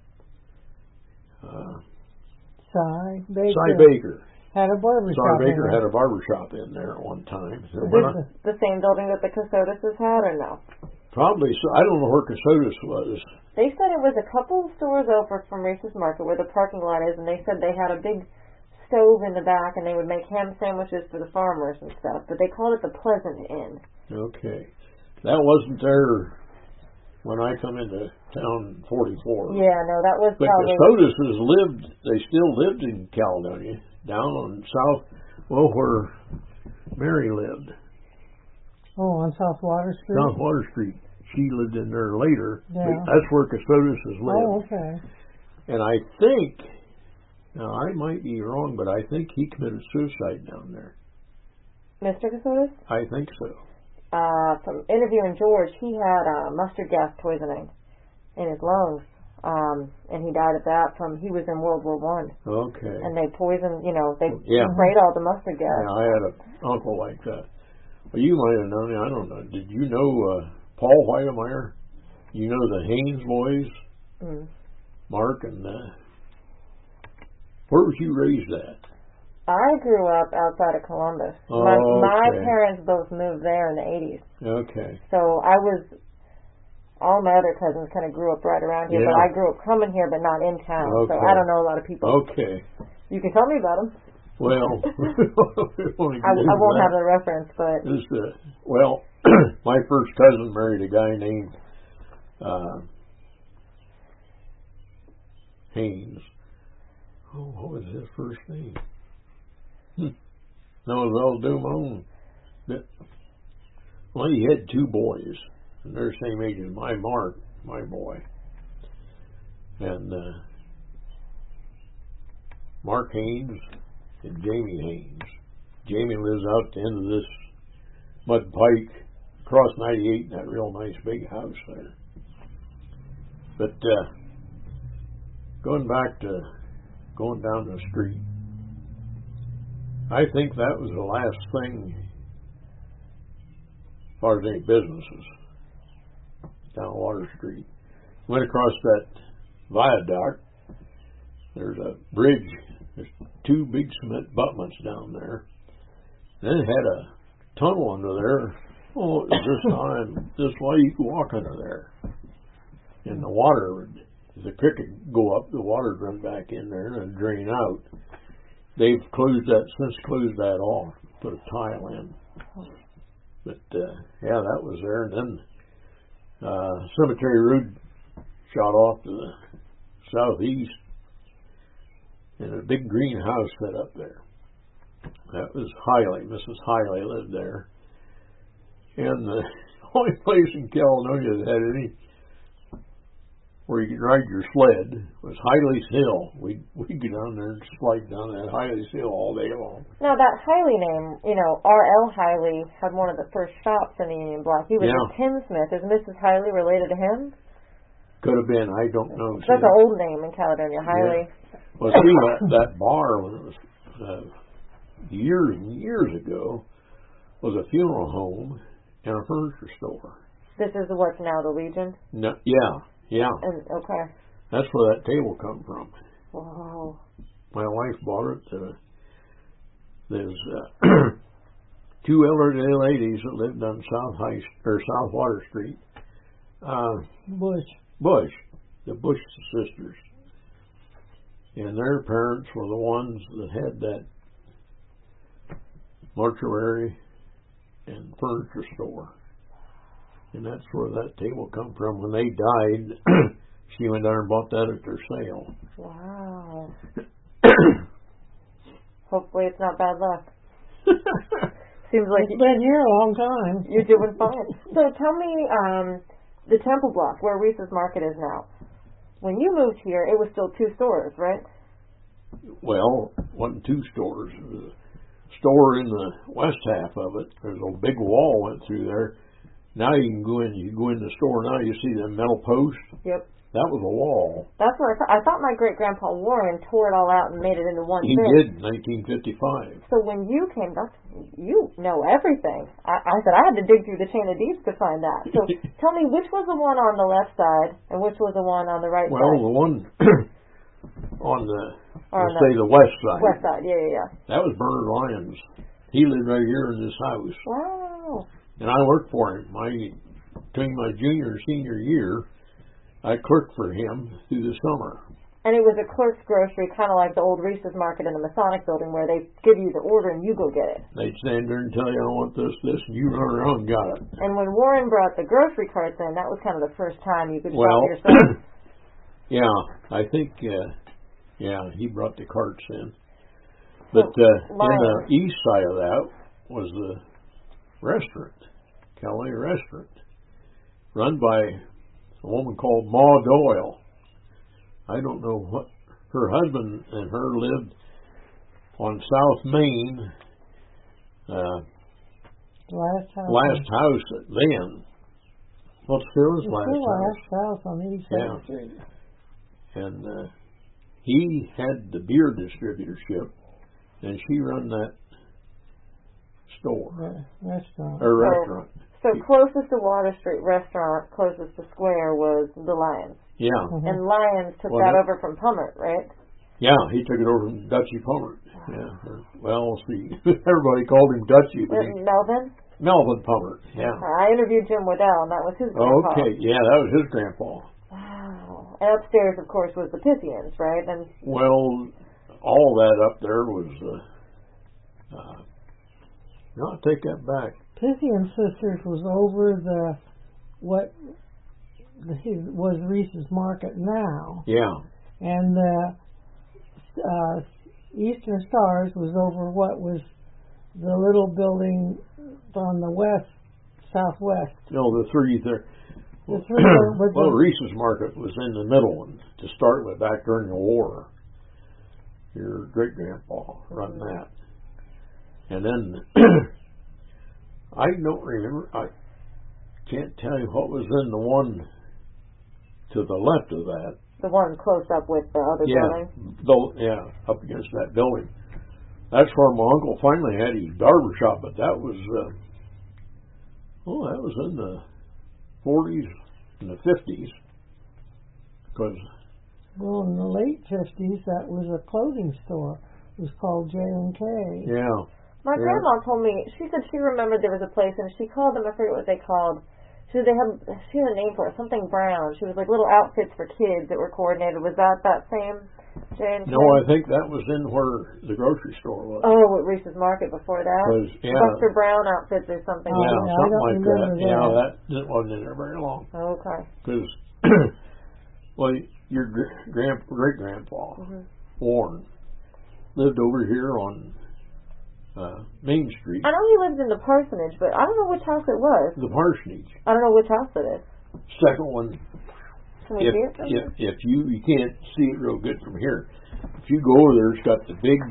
uh, Cy Baker. Cy Baker. Had a barber Cy shop. Baker in had there. a barber shop in there at one time. So Is when this I- the same building that the Casotis had, or no? probably, so I don't know where Casotis was. They said it was a couple stores over from Reese's Market where the parking lot is, and they said they had a big stove in the back, and they would make ham sandwiches for the farmers and stuff. But they called it the Pleasant Inn. Okay. That wasn't there when I come into town in forty-four. Yeah, no, that was But probably... Casotis has lived, they still lived in Caledonia, down on South, well, where Mary lived. Oh, on South Water Street? South Water Street. She lived in there later. Yeah. But that's where Casotis has lived. Oh, okay. And I think, now I might be wrong, but I think he committed suicide down there. Mister Casotis? I think so. Uh, from interviewing George, he had uh, mustard gas poisoning in his lungs, um, and he died of that from, he was in World War One. Okay. And they poisoned, you know, they Yeah. sprayed all the mustard gas. Yeah, I had an uncle like that. Well, you might have known him. I don't know. Did you know uh, Paul Whitemeyer? You know the Haynes boys? Mm. Mark and... Uh, where was you raised at? I grew up outside of Columbus. Oh, my, my okay. parents both moved there in the eighties. Okay. So I was, all my other cousins kind of grew up right around here, Yeah. but I grew up coming here but not in town. So Okay. I don't know a lot of people. Okay. You can tell me about them. Well, I, I won't have the reference, but... This, uh, well, my first cousin married a guy named uh, Haynes. Oh, what was his first name? Hmm. No, it was all do my own. But, well, he had two boys, and they're the same age as my Mark, my boy. And uh, Mark Haynes and Jamie Haynes. Jamie lives out at the end of this mud pike across ninety-eight in that real nice big house there. But uh, going back to going down the street, I think that was the last thing as far as any businesses down Water Street. Went across that viaduct. There's a bridge. There's two big cement abutments down there. Then it had a tunnel under there. Oh, it was this time, this way you could walk under there. And the water would, as the creek would go up, the water would run back in there and drain out. They've closed that, since closed that off, put a tile in. But, uh, yeah, that was there. And then, uh, Cemetery Road shot off to the southeast. And a big greenhouse set up there. That was Hiley. Missus Hiley lived there. And the only place in Caledonia that had any where you could ride your sled was Hiley's Hill. We'd, we'd go down there and slide down that Hiley's Hill all day long. Now, that Hiley name, you know, R L Hiley had one of the first shops in the Union Block. He was Yeah. a tinsmith. Is Missus Hiley related to him? Could have been. I don't know. That's an old name in Caledonia, Hiley. Yeah. Well, see, that, that bar, when it was uh, years and years ago, was a funeral home and a furniture store. This is what's now the Legion? No, yeah, yeah. And, okay. That's where that table come from. Wow. My wife bought it. Uh, there's uh, two elderly ladies that lived on South High or South Water Street. Uh, Bush. Bush, the Bush sisters. And their parents were the ones that had that mortuary and furniture store. And that's where that table come from. When they died, she went down and bought that at their sale. Wow. Hopefully it's not bad luck. Seems like It's been here a long time. you're doing fine. So tell me, um, the Temple Block, where Reese's Market is now. When you moved here, it was still two stores, right? well, wasn't two stores. It was a store in the west half of it. There's a big wall went through there. Now you can go in. You go in the store now. You see the metal post. Yep. That was a wall. That's what I thought. I thought my great grandpa Warren tore it all out and made it into one He thing. did in nineteen fifty-five. So when you came, that's you know everything. I, I said I had to dig through the chain of deeds to find that. So tell me, which was the one on the left side and which was the one on the right well, side? the one on the Or let's on say the west side. West side, yeah, yeah, yeah. That was Bernard Lyons. He lived right here in this house. Wow. And I worked for him. My between my junior and senior year, I clerked for him through the summer. And it was a clerk's grocery, kind of like the old Reese's Market in the Masonic Building, where they give you the order and you go get it. They'd stand there and tell you, I want this, this, and you run around and got it. And when Warren brought the grocery carts in, that was kind of the first time you could shop Well, yourself. yeah, I think, uh, yeah, he brought the carts in. But uh, in the east side of that was the restaurant, Kelly Restaurant, run by a woman called Ma Doyle. I don't know what her husband and her lived on South Main. Uh, last house. last house then. What's Phil's last the house? last house on the east side of the street. And uh, he had the beer distributorship, and she run that store The restaurant. or restaurant. So closest to Water Street restaurant, closest to Square, was the Lions. Yeah. Mhm. And Lions took Well, that that- over from Pummert, right? Yeah, he took it over from Dutchy Pummert. Yeah. or- Well, see, everybody called him Dutchy, but he, Melvin? Melvin Pummert. Yeah. I interviewed Jim Waddell, and that was his grandpa. Okay. Yeah, that was his grandpa. Wow. And upstairs, of course, was the Pythians, right? And Well, all that up there was. Uh, uh, no, I take that back. Pythian Sisters was over the what the, was Reese's Market now, Yeah. and the uh, Eastern Stars was over what was the little building on the west, southwest. No, the three there. The three were with Well, the- Reese's Market was in the middle one to start with back during the war. Your great grandpa run that, and then I don't remember. I can't tell you what was in the one to the left of that. the one close up with the other Yeah, building. though, yeah, up against that building. That's where my uncle finally had his barber shop, but that was, uh, oh, that was in the forties and the fifties. Because, well, in the late fifties, that was a clothing store. It was called J and K. yeah, My Yeah. grandma told me, she said she remembered there was a place, and she called them, I forget what they called. She said they had, she had a name for it, something brown. She was like little outfits for kids that were coordinated. Was that that same J and K? no, I think that was in where the grocery store was. Oh, at Reese's Market before that? 'Cause, yeah, Buster Brown outfits or something. Oh, yeah, yeah, I something don't like that. remember Yeah, that. that wasn't in there very long. Okay. Because, well, your gr- grand, great grandpa Mm-hmm. Warren lived over here on uh, Main Street, I know he lives in the parsonage, but I don't know which house it was. the parsonage. I don't know which house it is. Second one, Can we if, see it? from if here? if you you can't see it real good from here, if you go over there, it's got the big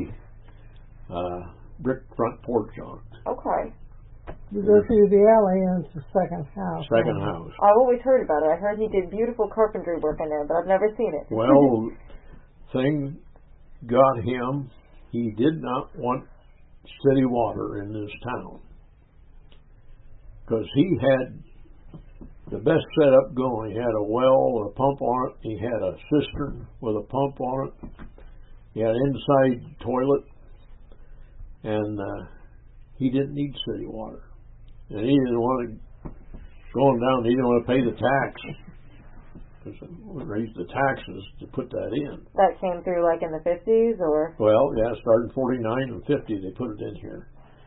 uh, brick front porch on it. Okay. You go through the alley, and it's the second house. Second house. I've always heard about it. I heard he did beautiful carpentry work in there, but I've never seen it. Well, thing got him. He did not want city water in this town because he had the best setup going. He had a well with a pump on it. He had a cistern with a pump on it. He had an inside toilet, and uh, he didn't need city water. And he didn't want to going down. He didn't want to pay the tax because we raised the taxes to put that in. That came through like in the fifties, or? Well, yeah, it started in forty-nine and fifty. They put it in here.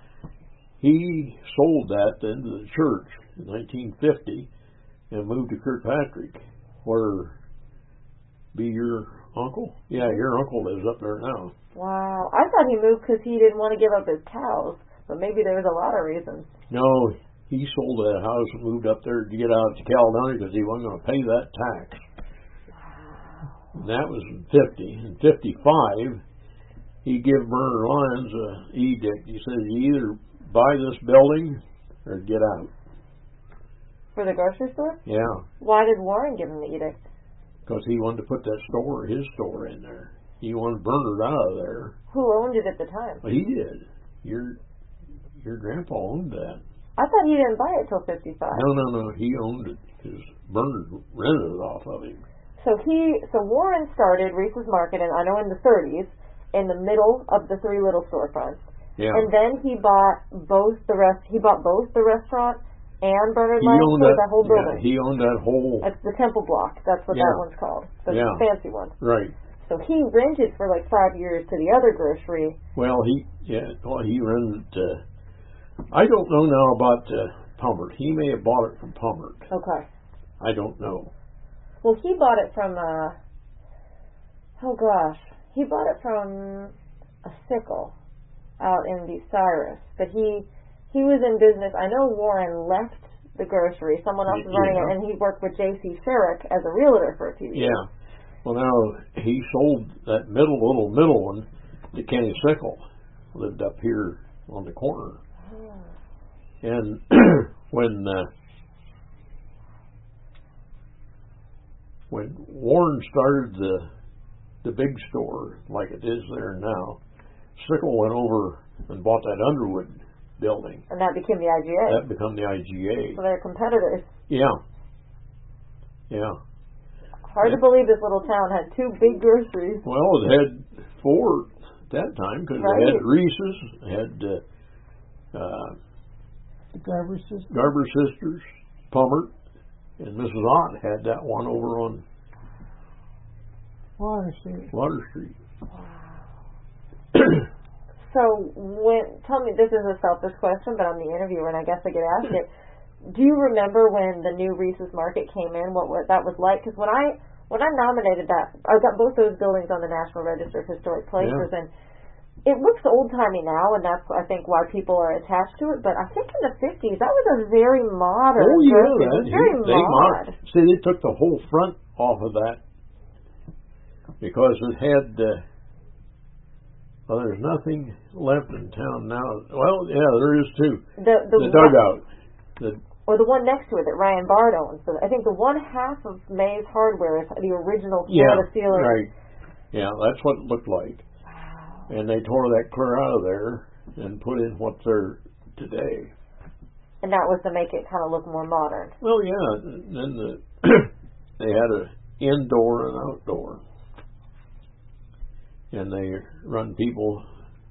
He sold that then to the church in nineteen fifty and moved to Kirkpatrick, where be your uncle? Yeah, your uncle lives up there now. Wow. I thought he moved because he didn't want to give up his cows, but maybe there was a lot of reasons. No, he sold that house and moved up there to get out to Caledonia because he wasn't going to pay that tax. And that was in fifty. In fifty-five, he give Bernard Lyons a edict. He said, you either buy this building or get out. For the grocery store? Yeah. Why did Warren give him the edict? Because he wanted to put that store, his store, in there. He wanted Bernard out of there. Who owned it at the time? Well, he did. Your your grandpa owned that. I thought he didn't buy it till fifty-five. No, no, no. He owned it because Bernard rented it off of him. So he, so Warren started Reese's Market, and I know in the thirties, in the middle of the three little storefronts. Yeah. And then he bought both the rest. He bought both the restaurant and Bernard He Lyons owned for that, that whole building. Yeah, he owned that whole. That's the Temple Block. That's what Yeah. that one's called. The Yeah. fancy one. Right. So he rented for like five years to the other grocery. Well, he yeah. Well, he rented. Uh, I don't know now about uh, Pummert. He may have bought it from Pummert. Okay. I don't know. Well, he bought it from. Uh, oh gosh, he bought it from a Sickle out in Bucyrus. But he he was in business. I know Warren left the grocery. Someone else was running Yeah. it, and he worked with J C Sherrick as a realtor for a few years. Yeah. Well, now he sold that middle little middle one to Kenny Sickle. Lived up here on the corner. Oh. And when uh, when Warren started the the big store like it is there now, Sickle went over and bought that Underwood building. And that became the I G A. That became the I G A. So they're competitors. Yeah. Yeah. Hard Yeah. to believe this little town had two big groceries. Well, it had four at that time because Right. it had Reese's, it had uh, uh, The Garber sisters. Garber Sisters, Pummert, and Missus Ott had that one over on Water Street. Water Street. So, when tell me, this is a selfish question, but I'm the interviewer, and I guess I get asked it. Do you remember when the new Reese's Market came in? What, what that was like? Because when I when I nominated that, I got both those buildings on the National Register of Historic Places, Yeah. and it looks old timey now, and that's I think why people are attached to it. But I think in the fifties, that was a very modern. Oh yeah, grocery. It that, was very they mod. mod- See, they took the whole front off of that because it had. Uh, well, there's nothing left in town now. Well, yeah, there is too. The the, The dugout. The or the one next to it that Ryan Bard owns. So I think the one half of May's Hardware is the original yeah, Florida Steelers. right. Yeah, that's what it looked like. Wow. And they tore that clear out of there and put in what's there today. And that was to make it kind of look more modern. Well, yeah. and Then the they had an indoor and outdoor, and they run people.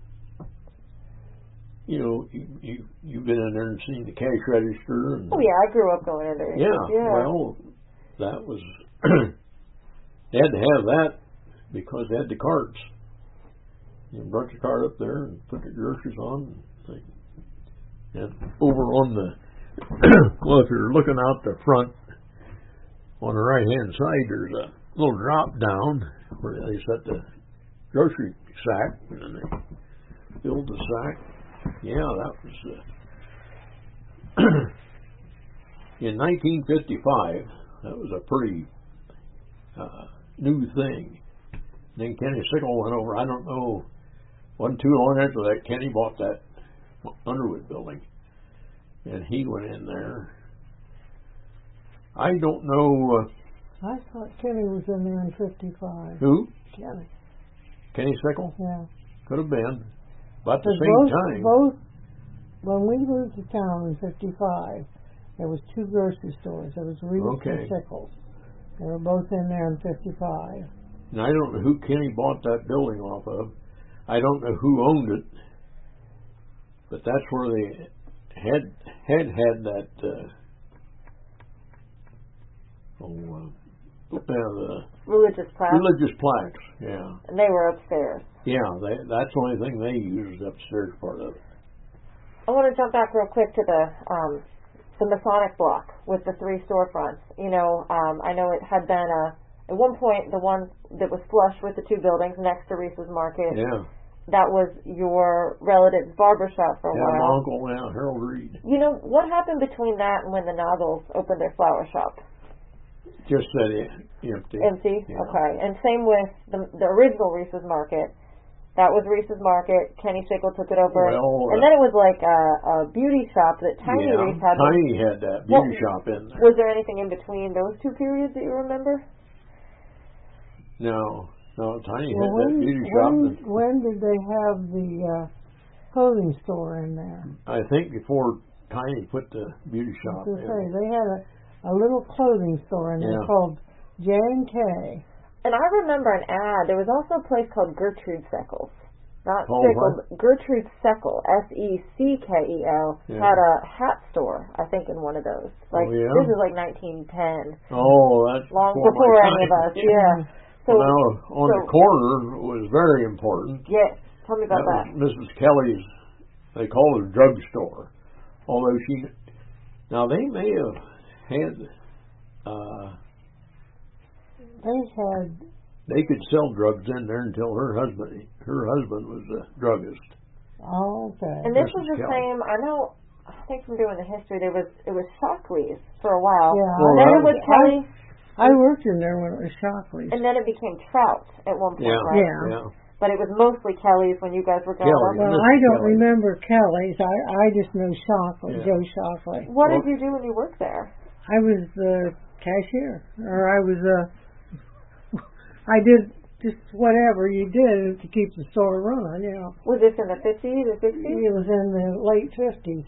You know, you, you you've been in there and seen the cash register. And, Oh yeah, I grew up going in there. yeah. yeah. Well, that was they had to have that because they had the carts. You brought your cart up there and put your groceries on. And, and over on the well, if you're looking out the front on the right hand side, there's a little drop down where they set the grocery sack and then they filled the sack. Yeah, that was uh, in nineteen fifty-five. That was a pretty uh, new thing. Then Kenny Sickle went over. I don't know. Wasn't too long after that, Kenny bought that Underwood building, and he went in there. I don't know uh, I thought Kenny was in there in fifty-five. who Kenny. Kenny Sickle Yeah. could have been, but at the Because same both, time, both, when we moved to town in fifty-five, there was two grocery stores. There was Reed's Okay. and Sickles. They were both in there in fifty-five. and I don't know who Kenny bought that building off of. I don't know who owned it, but that's where they had had had that. Uh, oh, uh, the Religious plaques. religious plaques. Yeah, And they were upstairs. yeah. They, that's the only thing they used upstairs part of it. I want to jump back real quick to the um, the Masonic block with the three storefronts. You know, um, I know it had been a at one point the one that was flush with the two buildings next to Reese's Market. Yeah, That was your relative's barber shop for a yeah. My while. uncle, yeah, Harold Reed. You know, what happened between that and when the Noggles opened their flower shop? Just said it empty. Empty? Yeah. Okay. And same with the, the original Reese's Market. That was Reese's Market. Kenny Sickle took it over. Well, and then it was like a, a beauty shop that Tiny yeah, Reese had. Tiny had that beauty Well, shop in there. Was there anything in between those two periods that you remember? No, no, Tiny Well, had when, that beauty shop. when, And when did they have the uh, clothing store in there? I think before Tiny put the beauty shop I was in. gonna say, they had a, a little clothing store in there Yeah. called J and K. And I remember an ad. There was also a place called Gertrude Seckles. Not Oh, Sickle, what? but Gertrude Seckle, S E C K E L, Yeah. had a hat store, I think, in one of those. Like, Oh, yeah? this is like nineteen ten. Oh, that's Long before, before my any of time. us, yeah. So, Well, now, on so, the corner was very important. yes, tell me about That that. was Missus Kelly's, they called it a drugstore. Although she, now they may have had, uh, They had, they could sell drugs in there until her husband, her husband was a druggist. oh, okay. And this Missus was the Kelly. same, I know, I think from doing the history, there was, it was Shockley's for a while. Yeah, Well, then that it was was- Kelly, I worked in there when it was Shockley's. and then it became Trout at one point, Yeah. right? Yeah. Yeah. But it was mostly Kelly's when you guys were growing Kelly. up. Well, Missus I don't Kelly. remember Kelly's. I, I just know Shockley, Yeah. Joe Shockley. What Well- did you do when you worked there? I was the cashier, or I was a. I did just whatever you did to keep the store running. You know, Was this in the fifties or sixties? it was in the late fifties.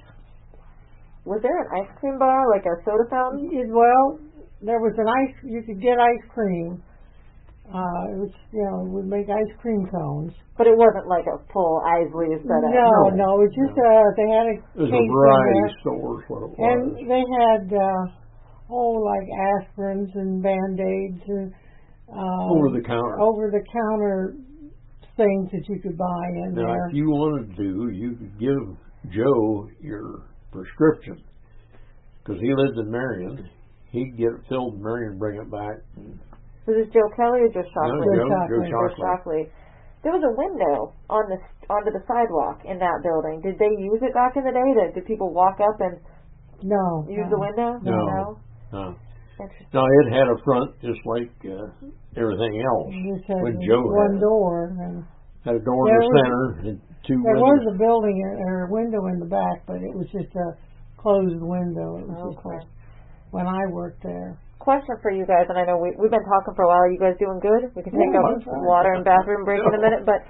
Was there an ice cream bar, like a soda fountain? Well, there was an ice. You could get ice cream. Uh, it was, you know, would make ice cream cones. But it wasn't like a full Isley setup. No, No. no, it was just uh, they had a It was case a in variety there. store, is what it was. And they had, uh, oh, like aspirins and Band-Aids and uh, Over the counter. over-the-counter things that you could buy in Now, there. if you wanted to, you could give Joe your prescription. Because he lived in Marion. He'd get it filled in Marion and bring it back. Was this Joe Kelly or Joe Shockley? No, Joe, Shockley. Joe Joe Shockley. Shockley. There was a window on the onto the sidewalk in that building. Did they use it back in the day? Did, did people walk up and No. use no. the window? No. No. No. Interesting. No, it had a front just like uh, everything else. You just had When Joe one had it. door. And Had a door in There the was- center and two there was windows. a building in, or a window in the back, but it was just a closed window. It was just Okay. like when I worked there. Question for you guys, and I know we, we've been talking for a while. Are you guys doing good? We can take Yeah, up that's fine. water and bathroom break in a minute, but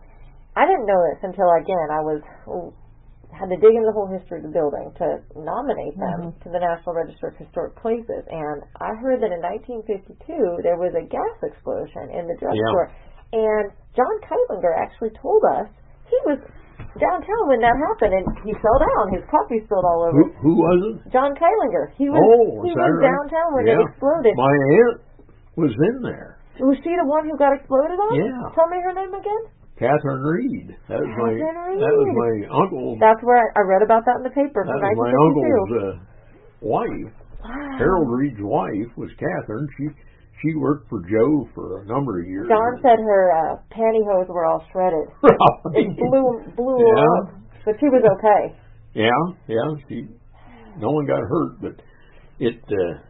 I didn't know this until, again, I was had to dig into the whole history of the building to nominate them Mhm. to the National Register of Historic Places. And I heard that in nineteen fifty-two there was a gas explosion in the drugstore. And John Keitlinger actually told us he was downtown when that happened, and he fell down. His coffee spilled all over. Who, who was it? John Keitlinger. He was Oh, he is was that right? downtown when Yeah. it exploded. My aunt was in there. Was she the one who got exploded on? Yeah. Tell me her name again. Catherine Reed. That was my Catherine that was Reed. my uncle's That's where I, I read about that in the paper that from was my nineteen fifty-two. uncle's uh, wife. Wow. Harold Reed's wife was Catherine. She she worked for Joe for a number of years. John said her uh, pantyhose were all shredded. It blew blew her Yeah. up, but she was okay. Yeah, yeah. She no one got hurt, but it uh,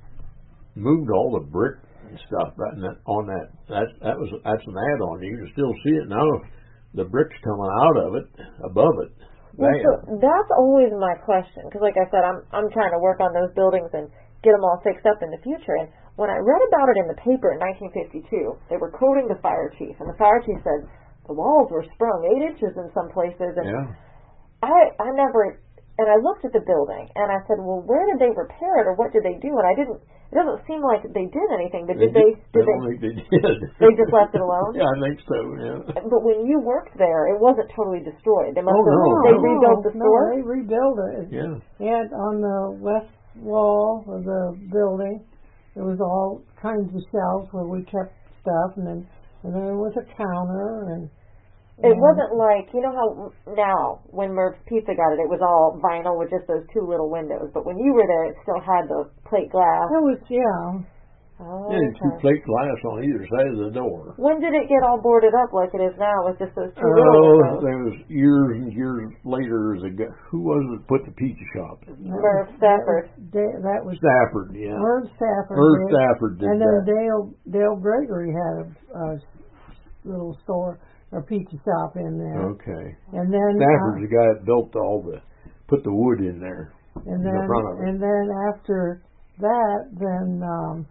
moved all the brick and stuff right in that, on that. That that was that's an add-on. You can still see it now. The bricks coming out of it, above it. Well, Bad. so that's always my question, because like I said, I'm I'm trying to work on those buildings and get them all fixed up in the future. And when I read about it in the paper in nineteen fifty-two, they were quoting the fire chief, and the fire chief said the walls were sprung eight inches in some places, and Yeah. I I never. And I looked at the building, and I said, well, where did they repair it, or what did they do? And I didn't. It doesn't seem like they did anything, but did they? I Did don't they? think they did. They just left it alone? Yeah, I think so. Yeah. But when you worked there, it wasn't totally destroyed. They must Oh, have. no, They no. rebuilt the no, store. they rebuilt it. Yeah. And on the west wall of the building, there was all kinds of shelves where we kept stuff, and then and then there was a counter, and It and wasn't like, you know how now, when Merv's Pizza got it, it was all vinyl with just those two little windows. But when you were there, it still had the plate glass. There was, yeah. Oh, Yeah, two okay. plate glass on either side of the door. When did it get all boarded up like it is now with just those two Oh, little windows? there was years and years later. The guy, who was it that put the pizza shop in? Merv Stafford. That was, that was Stafford, yeah. Merv Stafford. Merv did, Stafford did and then that. Dale Dale Gregory had a, a little store. or pizza shop in there. Okay. And then Stafford's uh, the guy that built all the, put the wood in there. and in then the front of it. and then after that, then um,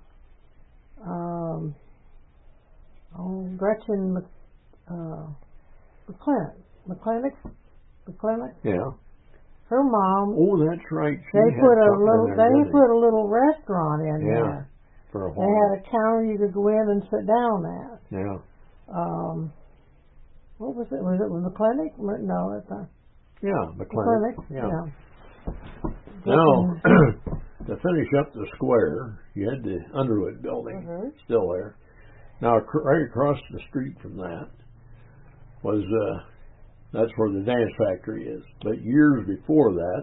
um, oh, Gretchen Mc, uh, McClinic, McClinic, McClinic. Yeah. Her mom. Oh, that's right. She They had put a something in little. there, They didn't put a little restaurant in Yeah. there. For a They while. had a counter you could go in and sit down at. Yeah. Um, what was it? Was it with McClinic? No, it's not. Yeah, The McClinic. clinic. Yeah. Yeah. Now, to finish up the square, you had the Underwood building Mhm. still there. Now, cr- right across the street from that was, uh, that's where the dance factory is. But years before that,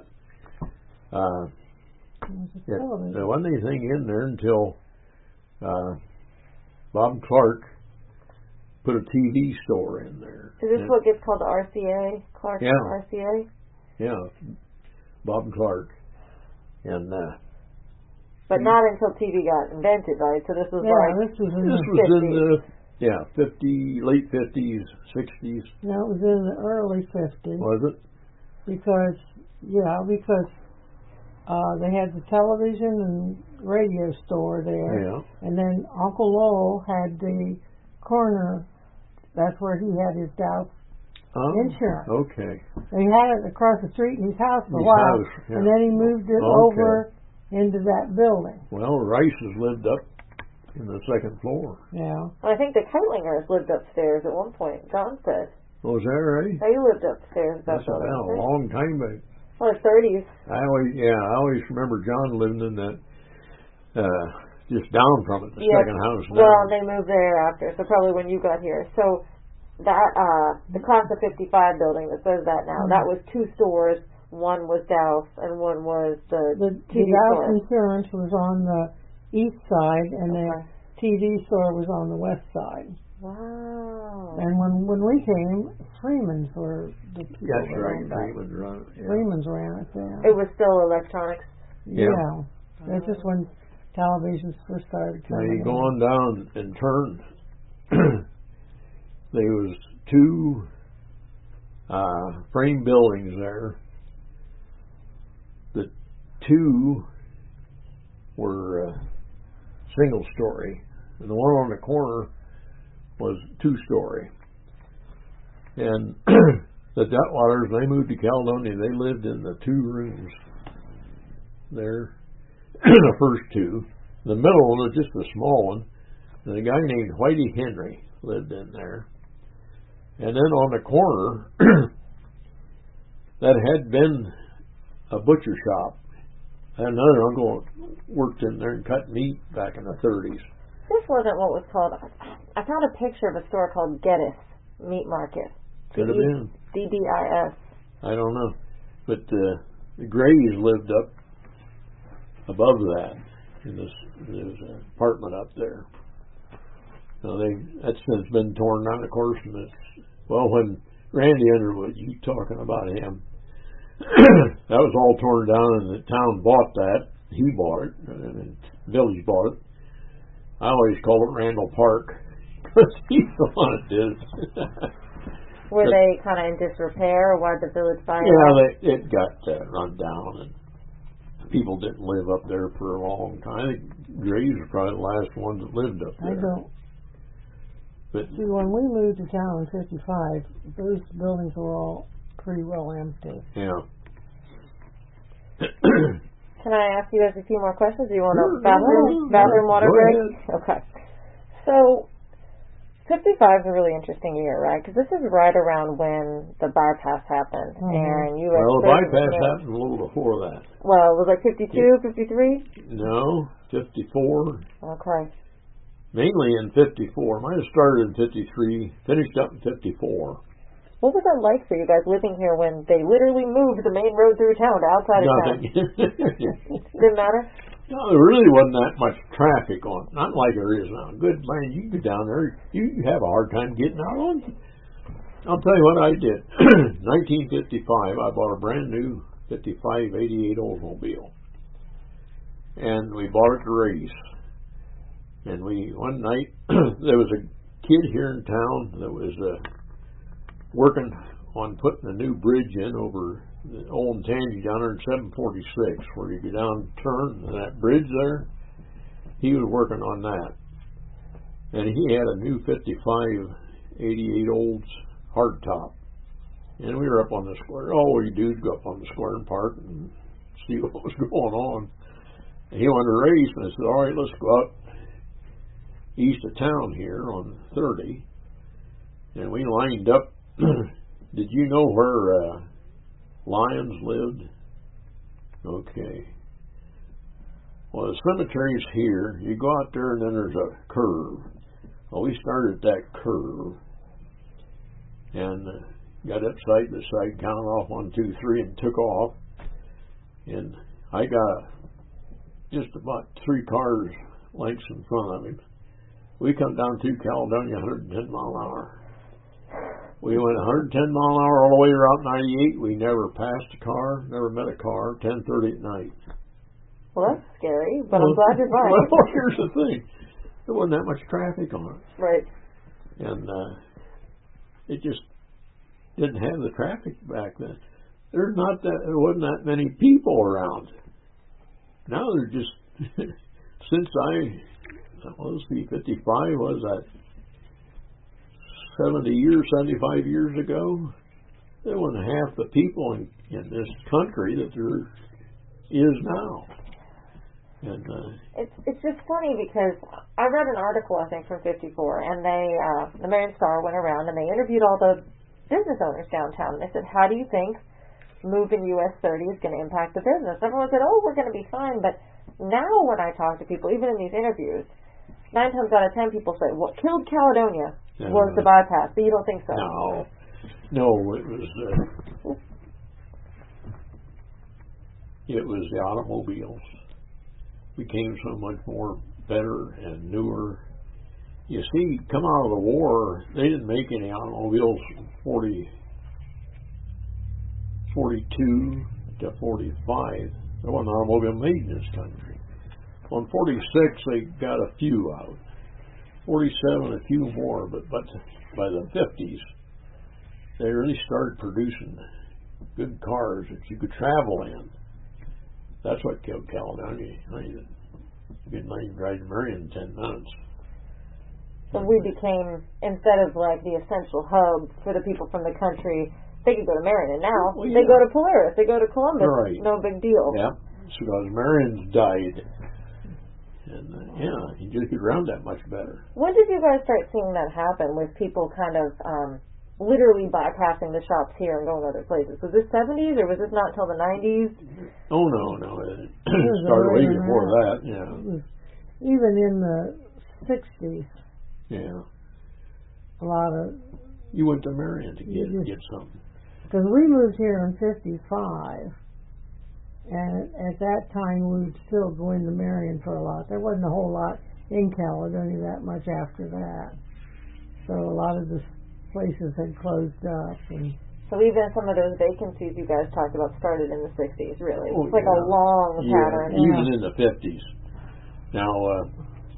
uh, It was a it, television. there wasn't anything in there until uh, Bob Clark put a T V store in there. Is this And- what gets called the R C A? Clark Yeah. R C A? Yeah, Bob Clark. And uh, But not until T V got invented, right? So this was Yeah, like this was in this the was in fifties. the, yeah, fifty, late fifties, sixties, no, it was in the early fifties was it? because yeah, because uh, they had the television and radio store there, Yeah. and then Uncle Lowell had the corner. That's where he had his Dow Oh, insurance. okay. He had it across the street in his house for a His while, house, yeah. and then he moved it Okay. over into that building. Well, Rice's lived up in the second floor. Yeah. I think the Keitlingers lived upstairs at one point. John said Was that right? they lived upstairs. That That's building. about a long time back. Well, the thirties. I always, yeah, I always remember John living in that, uh, just down from it, the Yeah. second house down. Well, they moved there after, so probably when you got here. So that uh, the class of fifty-five building that says that now, that was two stores. One was Douse and one was the, The, T V the Dow store. Insurance was on the east side, and the Okay. T V store was on the west side. Wow. And when when we came, Freeman's were the people That's that right. owned that. Freeman's run it, yeah. Freeman's ran it there. It was still electronics. Yeah. Yeah. That's just when televisions first started Now coming you go in. on down and turn. There was two uh, frame buildings there. The two were uh, single story, and the one on the corner was two story. And the Detwaters, they moved to Caledonia. They lived in the two rooms there, the first two. The middle one was just a small one. And a guy named Whitey Henry lived in there. And then on the corner, that had been a butcher shop. And another uncle worked in there and cut meat back in the thirties. This wasn't what was called. I found a picture of a store called Geddes Meat Market. Could have been. D D I S. I don't know. But uh, the Grays lived up above that in this, this uh, apartment up there. Now they that's since been torn down, of course. And it's, well, when Randy Underwood, you talking about him, that was all torn down, and the town bought that. He bought it, and the village bought it. I always call it Randall Park because he's the one that did it. Were But- they kind of in disrepair, or why did the village buy it? Yeah, they, it got uh, run down, and people didn't live up there for a long time. I think Grays were probably the last ones that lived up I there. don't. But See, when we moved to town in fifty-five, those buildings were all pretty well empty. yeah. Can I ask you guys a few more questions? Do you want Sure, a bathroom, sure, bathroom sure. water Go break? ahead. Okay. So, fifty-five is a really interesting year, right? Because this is right around when the bypass happened, Mhm. and U S Well, the President bypass Nixon- happened a little before that. Well, it was like fifty-two, fifty-three? No, fifty-four. Okay. Mainly in fifty-four. Mine started in fifty-three, finished up in fifty-four. What was that like for you guys living here when they literally moved the main road through town to outside of town? Nothing. Didn't matter? No, there really wasn't that much traffic on it. Not like there is now. Good man, you can go down there, you have a hard time getting out on it. I'll tell you what I did. nineteen fifty-five, I bought a brand new fifty-five eighty-eight Oldsmobile. And we bought it to race. And we, one night, there was a kid here in town that was uh, working on putting a new bridge in over the old Tangy down there in seven forty-six, where you go down, turn, and that bridge there. He was working on that, and he had a new fifty-five eighty-eight Olds hardtop, and we were up on the square. All we do is go up on the square and park and see what was going on. And he wanted to race, and I said, "All right, let's go out east of town here on thirty," and we lined up. Did you know where uh, Lions lived? Okay. Well, the cemetery's here. You go out there, and then there's a curve. Well, we started at that curve, and uh, got up side to side, counted off one, two, three, and took off. And I got just about three cars lengths in front of him. We come down through Caledonia one hundred ten mile an hour. We went one hundred ten mile an hour all the way around ninety-eight. We never passed a car, never met a car, ten thirty at night. Well, that's scary, but well, I'm glad you're fine. Well, here's the thing. There wasn't that much traffic on it. Right. And uh, it just didn't have the traffic back then. There's not that, there wasn't that many people around. Now they're just, since I, let's see, fifty-five, was that seventy years, seventy-five years ago? There wasn't half the people in, in this country that there is now. And uh, it's it's just funny because I read an article, I think, from fifty-four, and they uh, the Marion Star went around and they interviewed all the business owners downtown. And they said, "How do you think moving U S thirty is going to impact the business?" Everyone said, "Oh, we're going to be fine." But now when I talk to people, even in these interviews, nine times out of ten people say, "What killed Caledonia uh, was the bypass." But you don't think so? No, no, it was uh, it was the automobiles. Became so much more better and newer. You see, come out of the war, they didn't make any automobiles from forty, forty-two to forty-five. There wasn't an automobile made in this country. On forty-six, they got a few out. forty-seven, a few more, but, but by the fifties, they really started producing good cars that you could travel in. That's what killed Caledonia. You could not drive to Marion in ten minutes. So we became, instead of like the essential hub for the people from the country, they could go to Marion. And now well, they yeah. go to Polaris, they go to Columbus. Right. No big deal. Yeah, because Marion's died. And uh, yeah, you just get around that much better. When did you guys start seeing that happen with people kind of um, literally bypassing the shops here and going other places? Was this seventies or was this not until the nineties? Oh, no, no. It started way before that, yeah. It was even in the sixties. Yeah. A lot of... You went to Marion to get, just, get something. Because we moved here in fifty-five. And at that time, we would still go into Marion for a lot. There wasn't a whole lot in Caledonia that much after that. So a lot of the places had closed up. And so even some of those vacancies you guys talked about started in the sixties, really. Oh, it's like yeah. a long yeah, pattern. Even yeah. in the fifties. Now, uh,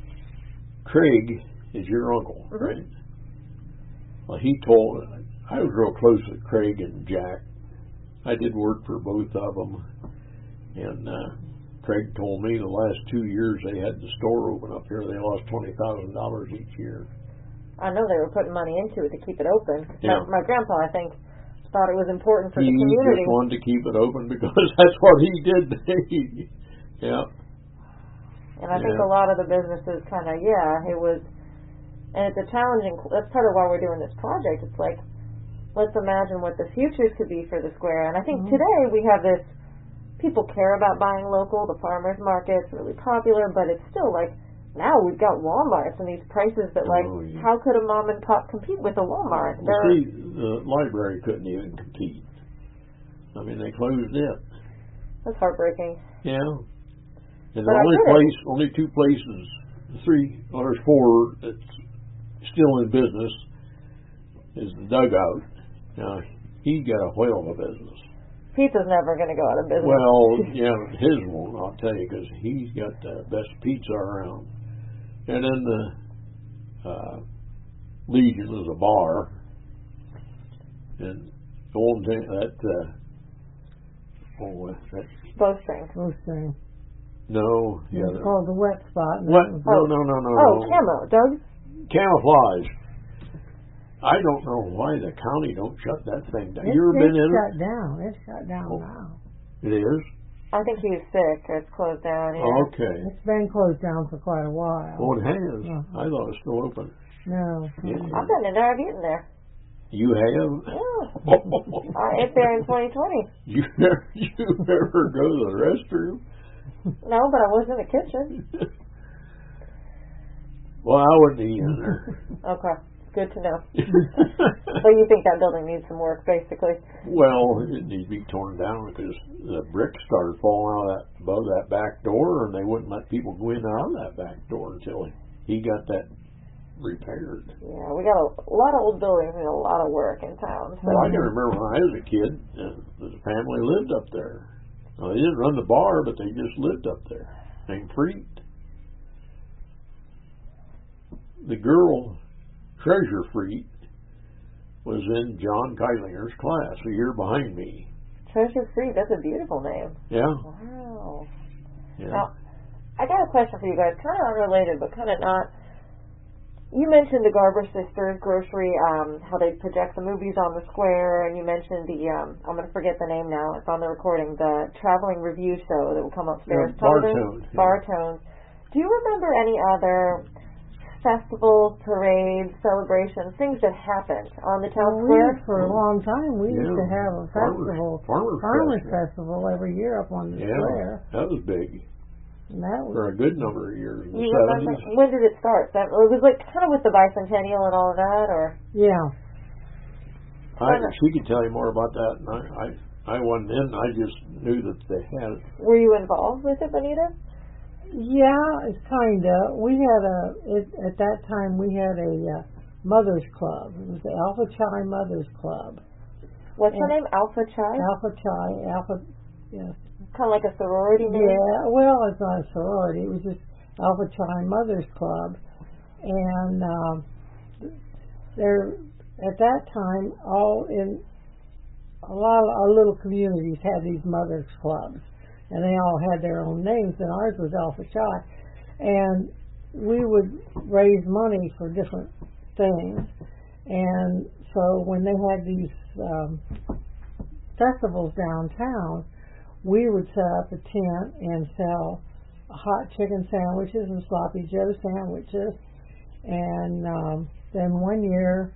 Craig is your uncle, mm-hmm. right? Well, he told, I was real close with Craig and Jack. I did work for both of them. And uh, Craig told me the last two years they had the store open up here, they lost twenty thousand dollars each year. I know they were putting money into it to keep it open. Yeah. My, my grandpa, I think, thought it was important for he the community. He just wanted to keep it open because that's what he did. Yeah. And I yeah. think a lot of the businesses kind of, yeah, it was, and it's a challenging, that's part of why we're doing this project. It's like, let's imagine what the futures could be for the square. And I think mm-hmm. today we have this, people care about buying local, the farmers market's really popular, but it's still like, now we've got Walmarts and these prices that like, oh, yeah. how could a mom and pop compete with a Walmart? Well, see, the library couldn't even compete. I mean, they closed it. That's heartbreaking. Yeah. And but the only place, place, only two places, three, or there's four that's still in business is the Dugout. Now, he got a whale of a business. Pizza's never going to go out of business. Well, yeah, his won't, I'll tell you, because he's got the best pizza around. And then the uh, Legion was a bar. And old that uh, oh that Bowstring. Bowstring. no yeah It's called the wet spot. what and no no no no Oh, no camo, Doug. camouflage. I don't know why the county don't shut that thing down. It's, You ever it's been in shut it? down. It's shut down Oh. now. It is. I think he was sick. It's closed down. Yeah. Okay. It's been closed down for quite a while. Oh, it has. Uh-huh. I thought it was still open. No. Yeah. I've been in there. I've eaten there. You have? Yeah. I ate there in twenty twenty. You never, you never go to the restroom? No, but I was in the kitchen. Well, I wouldn't eat in there. Okay. Good to know. So you think that building needs some work, basically? Well, it needs to be torn down because the bricks started falling out of that, above that back door, and they wouldn't let people go in and out of that back door until he got that repaired. Yeah, we got a, a lot of old buildings and a lot of work in town. So. Well, I can remember when I was a kid, uh, the family lived up there. Now, they didn't run the bar, but they just lived up there, named Freed. The girl, Treasure Freed, was in John Keitlinger's class, a year behind me. Treasure Free, that's a beautiful name. Yeah. Wow. Yeah. Now, I got a question for you guys, kind of unrelated, but kind of not. You mentioned the Garber Sisters grocery, um, how they project the movies on the square, and you mentioned the, um, I'm going to forget the name now, it's on the recording, the traveling review show that will come upstairs. Yeah, Bartones. Bartones. Do you remember any other festivals, parades, celebrations, things that happened on the town Well, we square? used, for a long time, we Yeah. used to have a festival, Farmers, Farmers, Farmers Festival. Festival every year up on the Yeah, square. that was big And that was, for a good number of years in the You remember, seventies. when did it start? That, it was like kind of with the bicentennial and all of that, or? yeah. I, she could tell you more about that. And I, I, I wasn't in. I just knew that they had it. Were you involved with it, Benita? Yeah, it's kind of. We had a, it, at that time, we had a uh, mother's club. It was the Alpha Chi Mother's Club. What's And her name? Alpha Chi? Alpha Chi, Alpha, yes. Kind of like a sorority name? Yeah, well, it's not a sorority. It was just Alpha Chi Mother's Club. And um, there, at that time, all in, a lot of our little communities had these mothers clubs. And they all had their own names, and ours was Alpha Chi. And we would raise money for different things. And so when they had these um, festivals downtown, we would set up a tent and sell hot chicken sandwiches and sloppy Joe sandwiches. And um, then one year,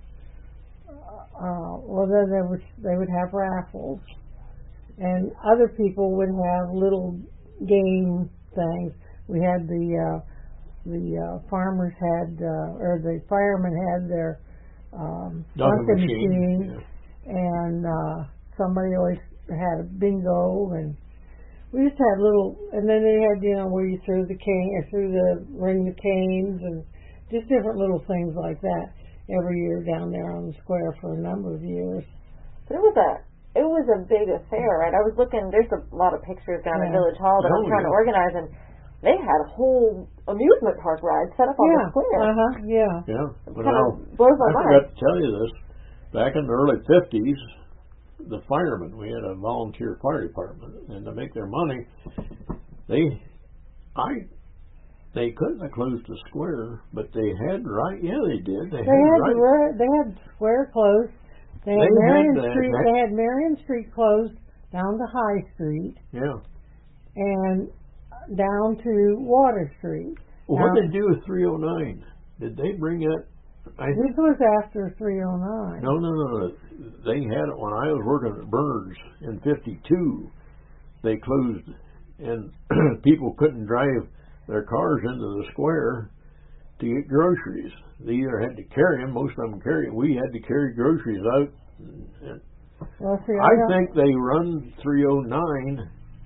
uh, well, then there was, they would have raffles. And other people would have little game things. We had the uh, the uh, farmers had uh, or the firemen had their um, Dunking dunking machine, machine, and uh, somebody always had a bingo, and we just had little. And then they had, you know, where you threw the cane or threw the ring the canes, and just different little things like that every year down there on the square for a number of years. But it was a it was a big affair, right? I was looking. There's a lot of pictures down Yeah. at Village Hall that Oh, I'm trying yeah. to organize, and they had a whole amusement park ride set up on Yeah, the square. uh huh, yeah. Yeah. It Well, kind of blows my I mind. forgot to tell you this. Back in the early fifties, the firemen, we had a volunteer fire department, and to make their money, they, I, they couldn't have closed the square, but they had right. Yeah, they did. They, They had right. the re- they had square closed. They had They had Marion that- Street. that- They had Marion Street closed down to High Street Yeah. and down to Water Street. Well, what Now, did they do with three oh nine? Did they bring that? I this was after three oh nine. No, no, no, no. They had it when I was working at Bernard's in fifty-two. They closed, and people couldn't drive their cars into the square to get groceries. They either had to carry them. Most of them carry. We had to carry groceries out. And Well, see, I, I don't- think they run three oh nine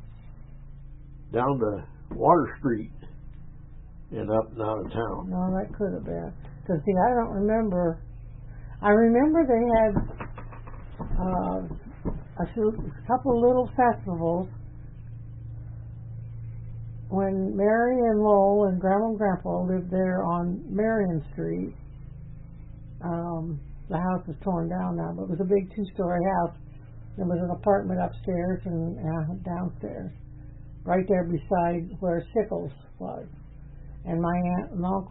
down to Water Street and up and out of town. No, that could have been. Because, see, I don't remember. I remember they had uh, a, few, a couple of little festivals when Mary and Lowell and Grandma and Grandpa lived there on Marion Street. Um, the house is torn down now, but it was a big two-story house. There was an apartment upstairs and uh, downstairs, right there beside where Sickles was. And my aunt and uncle